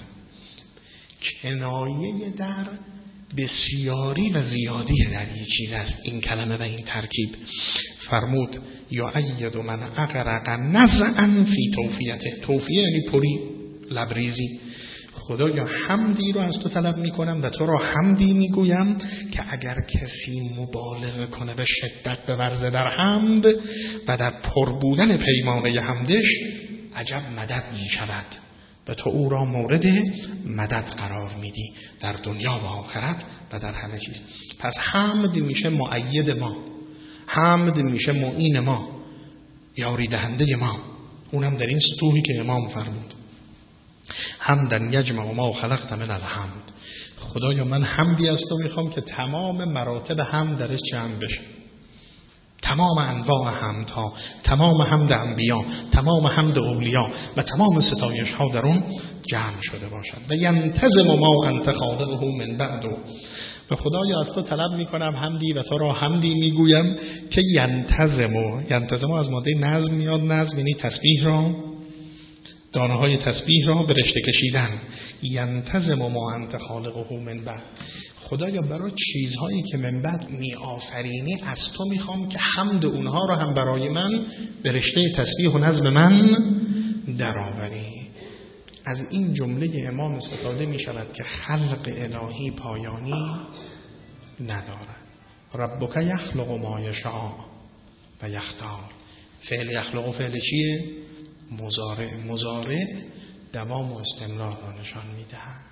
کنایه در بسیاری و زیادی در یک چیز است این کلمه و این ترکیب. فرمود یا اید من اغرق نزعا فی توفیته. توفیه یعنی پری، لبریزی. خدایا حمدی رو از تو طلب میکنم و تو را حمدی میگویم که اگر کسی مبالغه کنه به شدت بورزه در حمد و در پر بودن پیمانه حمدش، عجب مدد میشود و تو او را مورد مدد قرار میدی در دنیا و آخرت و در همه چیز. پس حمد میشه مؤید ما، حمد میشه معین ما، یاری دهنده ما، اونم در این سطوحی که امام فرمود حمدن یجمع ما خلقت من الحمد. خدایا من حمدی از تو میخوام که تمام مراتب حمد درش جمع بشه، تمام انواع حمدها، تمام حمد انبیا، تمام حمد اولیا و تمام ستایش ها در اون جمع شده باشد. و ینتظم ما انت خالقه من بعد. و خدایا از تو طلب میکنم حمدی و تو را حمدی میگویم که ینتظم از ماده نظم میاد. نظم یعنی تسبیح را، دانه های تسبیح را به رشته کشیدن. ینتظم ما انت خالقه من بعد. خدایا برای چیزهایی که من بعد می آفرینی از تو میخوام که حمد اونها رو هم برای من به رشته تسبیح و نظم من درآوری. از این جمله امام استفاده می شود که خلق الهی پایانی نداره. ربک یخلق ما یشاء و یختار. فعل یخلق و فعل چیه؟ مضارع دوام و استمرار را نشان می‌دهد.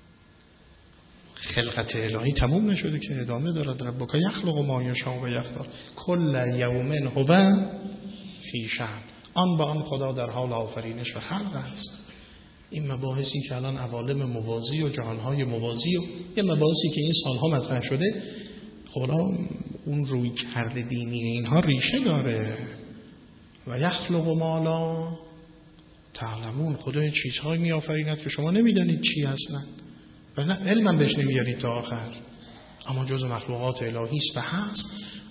خلقت الهی تموم نشده که ادامه دارد. ربک یخلق ما یشاء و یختار کل یوم هو فی شأن. آن به آن خدا در حال آفرینش و خلق است. این مباحثی که الان عوالم موازی و جهانهای موازی و یه مباحثی که این سالها مطرح شده، خدا اون روی کرده دینی اینها ریشه داره. و یخلق ما لا تعلمون. خدا چیزهایی می آفریند که شما نمیدانید چی هستند و نه علم بهش نمیارید تا آخر، اما جز مخلوقات الهی است و هست.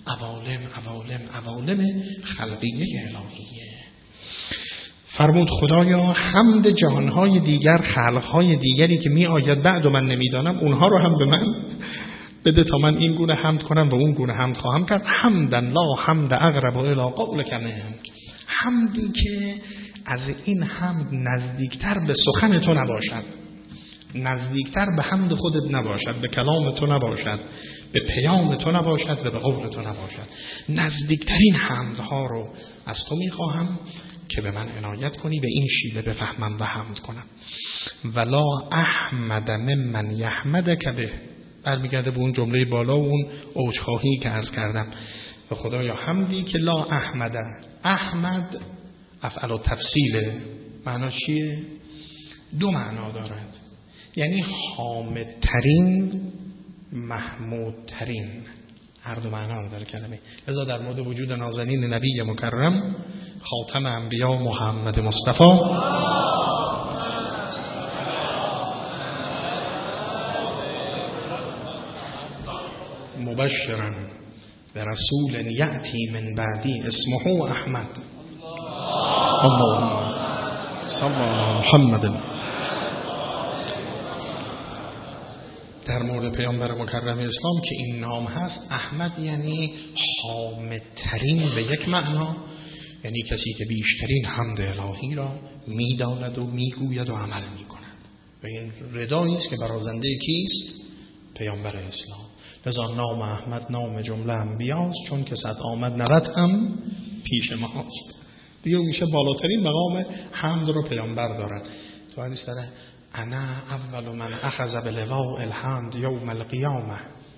عوالم خلقیه الهیه. فرمود خدایا حمد جهانهای دیگر، خلقهای دیگری که می آید بعد و من نمیدانم، اونها رو هم به من بده تا من این گونه حمد کنم و اون گونه حمد خواهم کرد. حمدا لا حمد اقرب الی قولک منک. حمدی که از این حمد نزدیکتر به سخن تو نباشد، نزدیکتر به حمد خودت نباشد، به کلام تو نباشد، به پیام تو نباشد و به قول تو نباشد. نزدیکترین حمدها رو از تو میخواهم که به من عنایت کنی، به این شیوه بفهمم و حمد کنم. ولا احمد ممن یحمدک به. برمیگرده به اون جمله بالا و اون اوجخواهی که عرض کردم. و خدایا حمدی که لا احمد. احمد افعل و تفصیله. معنا چیه؟ دو معنا دارد، یعنی حامدترین، محمودترین، هر دو معنا رو داره کلمه. لذا در مورد وجود نازنین نبی مکرم خاتم انبیا محمد مصطفی مبشرا به رسول یأتی من بعدی اسمه احمد. اللهم صل علی محمد. در مورد پیامبر مکرم اسلام که این نام هست احمد، یعنی حامدترین به یک معنا، یعنی کسی که بیشترین حمد الهی را میداند و میگوید و عمل میکند. و این ردایی است که برازنده کیست؟ پیامبر اسلام. لذا نام احمد نام جمله انبیاست، چون که 100 آمد 90 هم پیش ماست. دیگه میشه بالاترین مقام حمد رو پیامبر دارد. تو حدیث داره انا اول من اخذ بلواء الحمد یوم القیامه.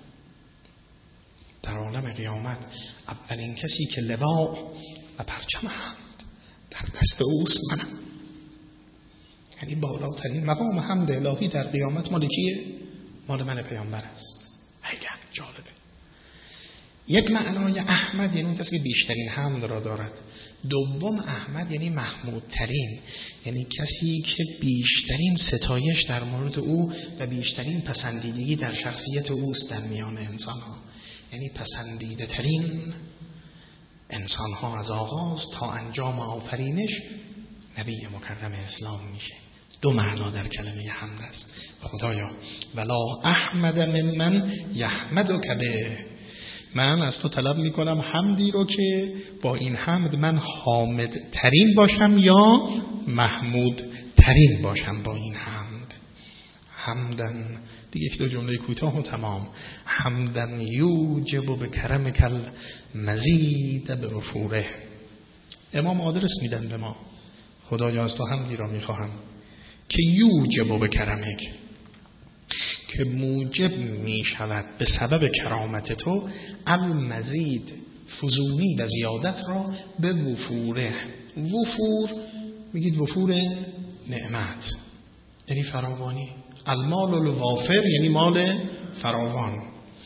در عالم قیامت اولین کسی که لواء و پرچم حمد در دست اوست منم. یعنی بالاترین مقام حمد الهی در قیامت مال کیه؟ مال من پیامبر است. خیلی جالبه. یک معنای احمد یعنی اون کسی که بیشترین حمد را دارد. دوم احمد یعنی محمودترین، یعنی کسی که بیشترین ستایش در مورد او و بیشترین پسندیدگی در شخصیت اوست در میان انسانها. یعنی پسندیده ترین انسانها از آغاز تا انجام آفرینش نبی مکرم اسلام میشه. دو معنا در کلمه حمد است. خدایا ولا احمد ممن یحمدک به. من از تو طلب میکنم حمدی رو که با این حمد من حامد ترین باشم یا محمود ترین باشم با این حمد. حمدن دیگه یک دو جمله کوتاه و تمام. حمدن یوجب به کرم کل مزید به وفوره. امام آدرس میدن به ما. خدایا از تو حمدی را میخواهم که یوجب به کرمک، که موجب می شود به سبب کرامت تو المزید فزونی و زیادت را به وفوره. وفور میگید وفور نعمت یعنی فراوانی. المال الوافر یعنی مال فراوان.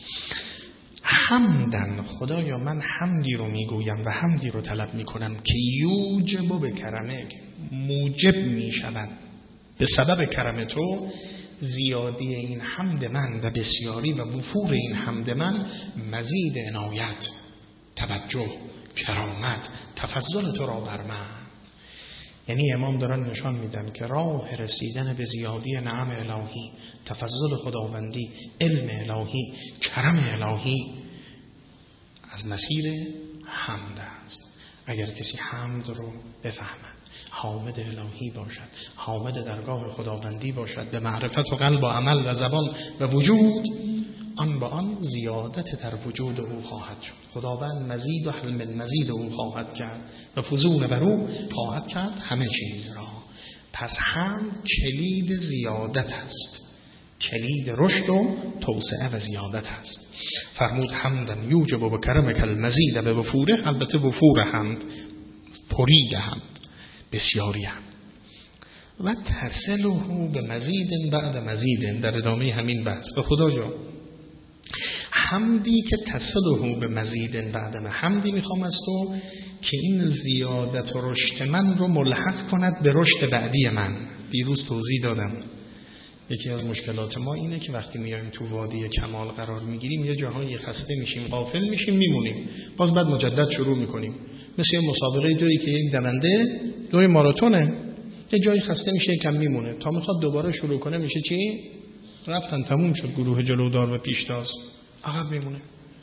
حمدن خدایا من حمدی رو میگویم و حمدی رو طلب میکنم که یوجب به کرمک، موجب می شود به سبب کرم تو زیادی این حمد من و بسیاری و وفور این حمد من مزید عنایت، توجه، کرامت، تفضل تو را بر من. یعنی امام دارن نشان میدن که راه رسیدن به زیادی نعم الهی، تفضل خداوندی، علم الهی، کرم الهی از مسیر حمد است. اگر کسی حمد رو بفهمد، حامد الهی باشد، حامد درگاه خداوندی باشد، به معرفت و قلب و عمل و زبان و وجود، آن با آن زیادت در وجود او خواهد شد. خداوند مزید و حلم المزید او خواهد کرد و فزون بر او خواهد کرد همه چیز را. پس حمد کلید زیادت است، کلید رشد و توسعه و زیادت است. فرمود حمدن یوجب و کرمک المزید به وفوره، البته وفور حمد، پرید حمد، بسیاری حمد. و تصله به مزید بعد مزید، در ادامه همین بحث. و خدا جا حمدی که تصله به مزید بعد حمدی میخوام از تو که این زیادت و رشد من رو ملحق کند به رشد بعدی من. دیروز توضیح دادم یکی از مشکلات ما اینه که وقتی میایم تو وادی کمال قرار میگیریم یه جاهایی خسته میشیم، غافل میشیم، میمونیم، باز بعد مجدد شروع میکنیم. مثل یه مسابقه دوری که یک دونده دوری ماراتونه، یه جایی خسته میشه کم میمونه، تا میخواد دوباره شروع کنه میشه چی؟ رفتن تموم شد، گروه جلودار و پیشتاز عقب میمونه.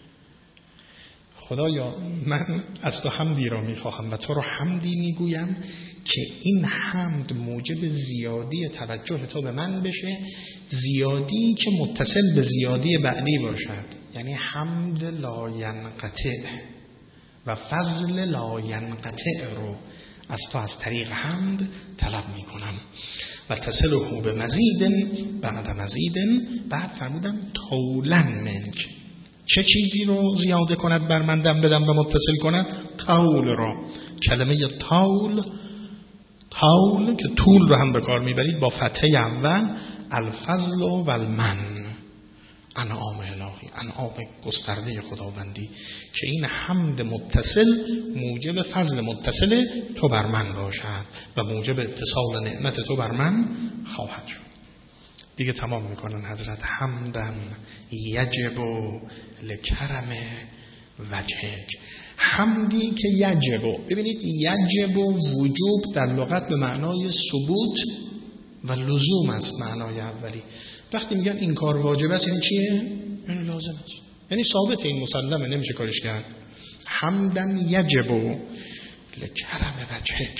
خدایا من از تو حمدی را میخواهم و تو را حمدی میگویم که این حمد موجب زیادی توجه تو به من بشه، زیادی که متصل به زیادی بعدی باشد. یعنی حمد لا ینقطع و فضل لا ینقطع رو از تو از طریق حمد طلب میکنم. و تصله به مزید بعد مزید. بعد فرمودم طولن منک، چه چیزی رو زیاده کند بر من، دم بدم و متصل کند؟ طول را. کلمه طول که طول رو هم به کار میبرید با فتحه اول، الفضل و المن، انعام الهی، انعام گسترده خداوندی، که این حمد متصل موجب فضل متصل تو بر من باشد و موجب اتصال نعمت تو بر من خواهد شد. دیگه تمام میکنن حضرت. حمدن یجب لکرم وجهک، حمدی که یجب. ببینید یجب وجوب در لغت به معنای ثبوت و لزوم است. معنای اولی وقتی میگن این کار واجب است یعنی چیه؟ یعنی لازم است، یعنی ثابت، این مسلمه، نمیشه کارش کرد. حمدن یجب لکرم وجهک،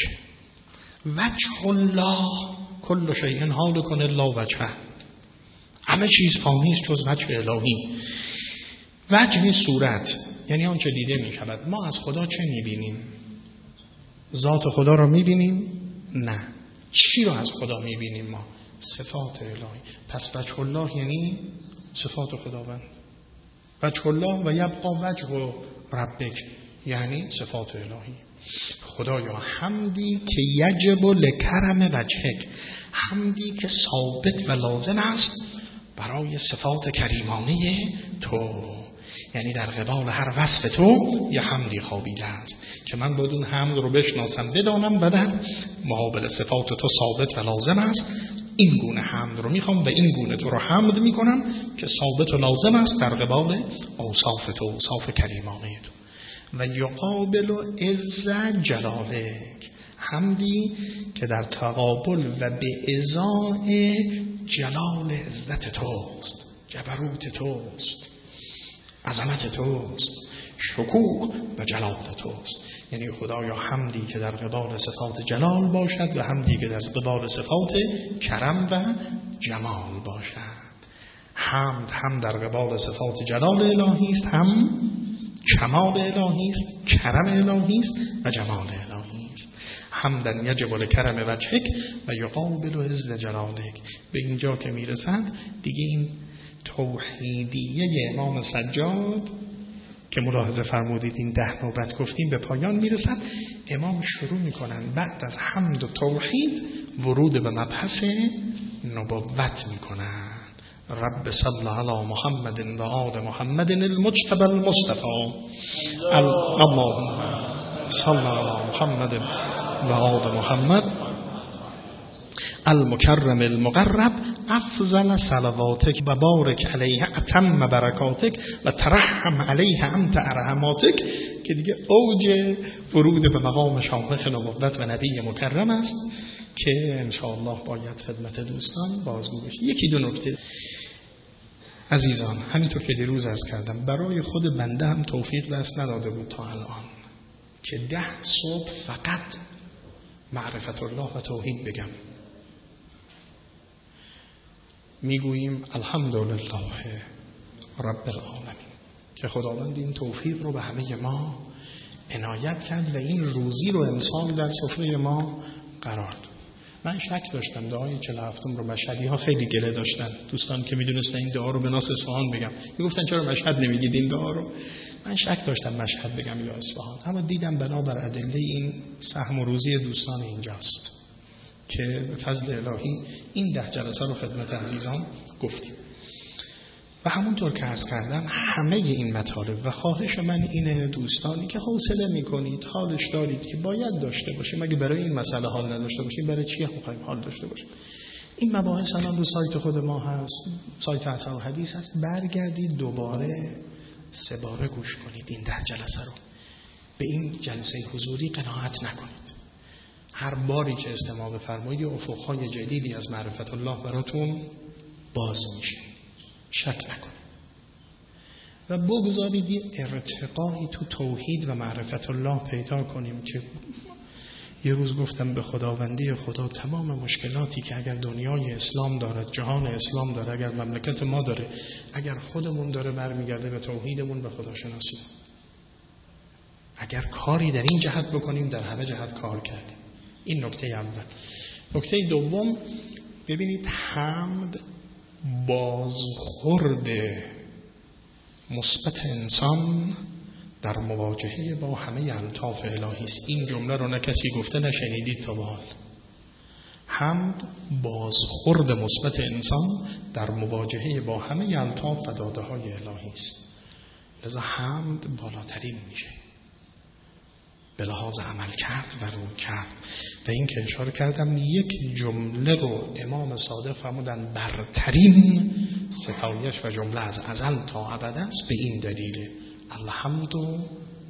وجه الله کل شیء هالک الا وجهه، همه چیز فانی است جز وجه الهی. وجه صورت یعنی آن چه دیده می شود. ما از خدا چه می بینیم؟ ذات خدا را می بینیم؟ نه. چی را از خدا می بینیم ما؟ صفات الهی. پس وجه الله یعنی صفات خداوند. وجه الله و یبقا وجه ربک یعنی صفات الهی. خدایا حمدی که یجب لکرم وجهک، حمدی که ثابت و لازم است برای صفات کریمانه تو، یعنی در قبال هر وصف تو یه حمدی خوابیده است که من باید اون حمد رو بشناسم، بدانم و در مقابل صفات تو ثابت و لازم است. این گونه حمد رو میخوام و این گونه تو رو حمد میکنم که ثابت و لازم است در قبال اوصاف تو، اوصاف کریمانه تو. و یقابل عز جلالک، حمدی که در تقابل و به ازای جلال عزت توست، جبروت توست، عظمت توست، شکوه و جلالت توست. یعنی خدایا حمدی که در قبال صفات جلال باشد و حمدی که در قبال صفات کرم و جمال باشد. حمد هم در قبال صفات جلال الهی است، هم کمال الهی است، کرم الهی است و جمال الهی است. حمدن یجب لکرم وجهک و یقابل عز جلالک. به اینجا که میرسد دیگه این توحیدیه امام سجاد که ملاحظه فرمودید این 10 نوبت گفتیم به پایان میرسد. امام شروع میکنن بعد از حمد و توحید ورود به مبحث نبوت میکنن. رب صل علی محمد و آل محمد المجتبی المصطفى. اللهم صل علی محمد و آل محمد المکرم المقرب افضل صلواتک و بارک علیه اتم برکاتک و ترحم علیه انت ارحماتک، که دیگه اوج ورود به مقام شامخ نبوت و نبی مکرم است که انشاءالله باید خدمت دوستان بازگو بشه. یکی دو نکته عزیزان، همینطور که دیروز عرض کردم، برای خود بنده هم توفیق دست نداده بود تا الان که 10 صبح فقط معرفت الله و توحید بگم. میگوییم الحمدلله رب العالمین که خداوند این توفیق رو به همه ما عنایت کرد و این روزی رو امسال در سفره ما قرار داد. من شک داشتم دعای 47 رو مشهدی ها خیلی گله داشتن، دوستان که میدونستن این دعا رو به ناس اصفهان بگم میگفتن چرا مشهد نمیگید این دعا رو. من شک داشتم مشهد بگم یا اصفهان، اما دیدم بنابر ادله این سهم و روزی دوستان اینجاست که به فضل الهی این 10 جلسه رو خدمت عزیزان گفتیم. و همونطور که عرض کردم همه این مطالب و خواهش من اینه دوستانی که حوصله میکنید، حالش دارید که باید داشته باشیم، اگه برای این مسئله حال نداشته باشیم برای چی میخوایم حال داشته باشیم؟ این مباحث الان رو سایت خود ما هست، سایت اثر و حدیث هست، برگردید دوباره 3 باره گوش کنید این 10 جلسه رو. به این جلسه حضوری قناعت نکنید، هر باری که استماع بفرمایید افقهای جدیدی از معرفت الله براتون باز میشه، شک نکنید و بگذارید یه ارتقایی تو توحید و معرفت الله پیدا کنیم. که یه روز گفتم به خداوندی خدا تمام مشکلاتی که اگر دنیای اسلام دارد، جهان اسلام داره، اگر مملکت ما داره، اگر خودمون داره، برمیگرده به توحیدمون، به خداشناسی. اگر کاری در این جهت بکنیم در همه جهت کار کردیم. این نکته اول. نکته دوم، ببینید حمد بازخورد مثبت انسان در مواجهه با همه الطاف الهی است. این جمله رو نه کسی گفته نه شنیدید تا به حال. حمد بازخورد مثبت انسان در مواجهه با همه الطاف و داده های الهی است. لذا حمد بالاترین میشه به لحاظ عمل کرد و رو کرد. و این که اشاره کردم یک جمله رو امام صادق فرمودن برترین ستایش و جمله از ازل تا ابد است، به این دلیل الحمدلله،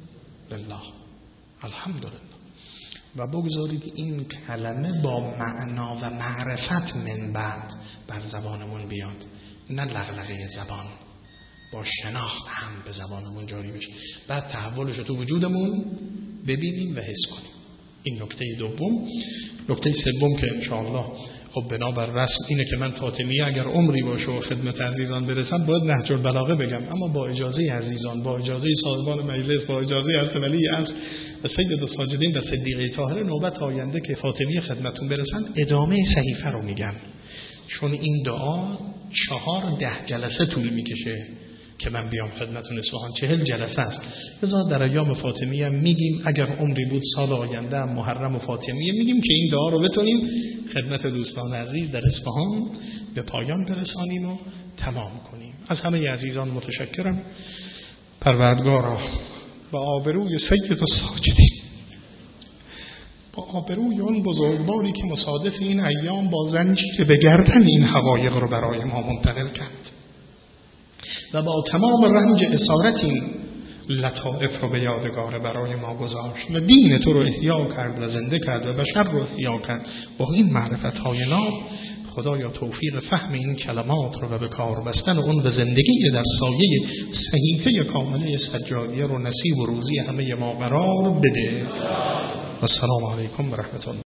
الحمدلله. و بگذارید این کلمه با معنا و معرفت من بعد بر زبانمون بیاد، نه لغلغه زبان، با شناخت هم به زبانمون جاری بشه، بعد تحولش تو وجودمون ببینیم و حس کنیم. این نکته دوم. نکته سوم که انشاءالله خب بنابر رسم اینه که من فاطمیه اگر عمری باشه و خدمت عزیزان برسم باید نهج البلاغه بگم، اما با اجازه عزیزان، با اجازه صاحبان مجلس، با اجازه حضرت ولی عصر و سید الساجدین و صدیقه طاهره، نوبت آینده که فاطمیه خدمتتون برسن ادامه صحیفه رو میگم، چون این دعا 4-10 جلسه طول میکشه که من بیام خدمتتون اصفهان، 40 جلسه است. لذا در ایام فاطمیه هم میگیم، اگر عمری بود سال آینده هم محرم و فاطمیه میگیم که این دعا رو بتونیم خدمت دوستان عزیز در اصفهان به پایان برسانیم و تمام کنیم. از همه عزیزان متشکرم. پروردگارا با آبروی سید الساجدین، با آبروی اون بزرگواری که مصادف این ایام با زنجیر به گردن این حقایق رو برای ما منتقل کرد و با تمام رنج اسارت این لطائف رو به یادگار برای ما گذاشت و دین تو رو احیا کرد و زنده کرد و بشر رو احیا کرد با این معرفت های ناب. خدایا توفیق فهم این کلمات رو و به کار بستن اون به زندگی در سایه صحیفه کامله سجادیه رو نصیب و روزی همه ما قرار بده. و السلام علیکم و رحمت الله.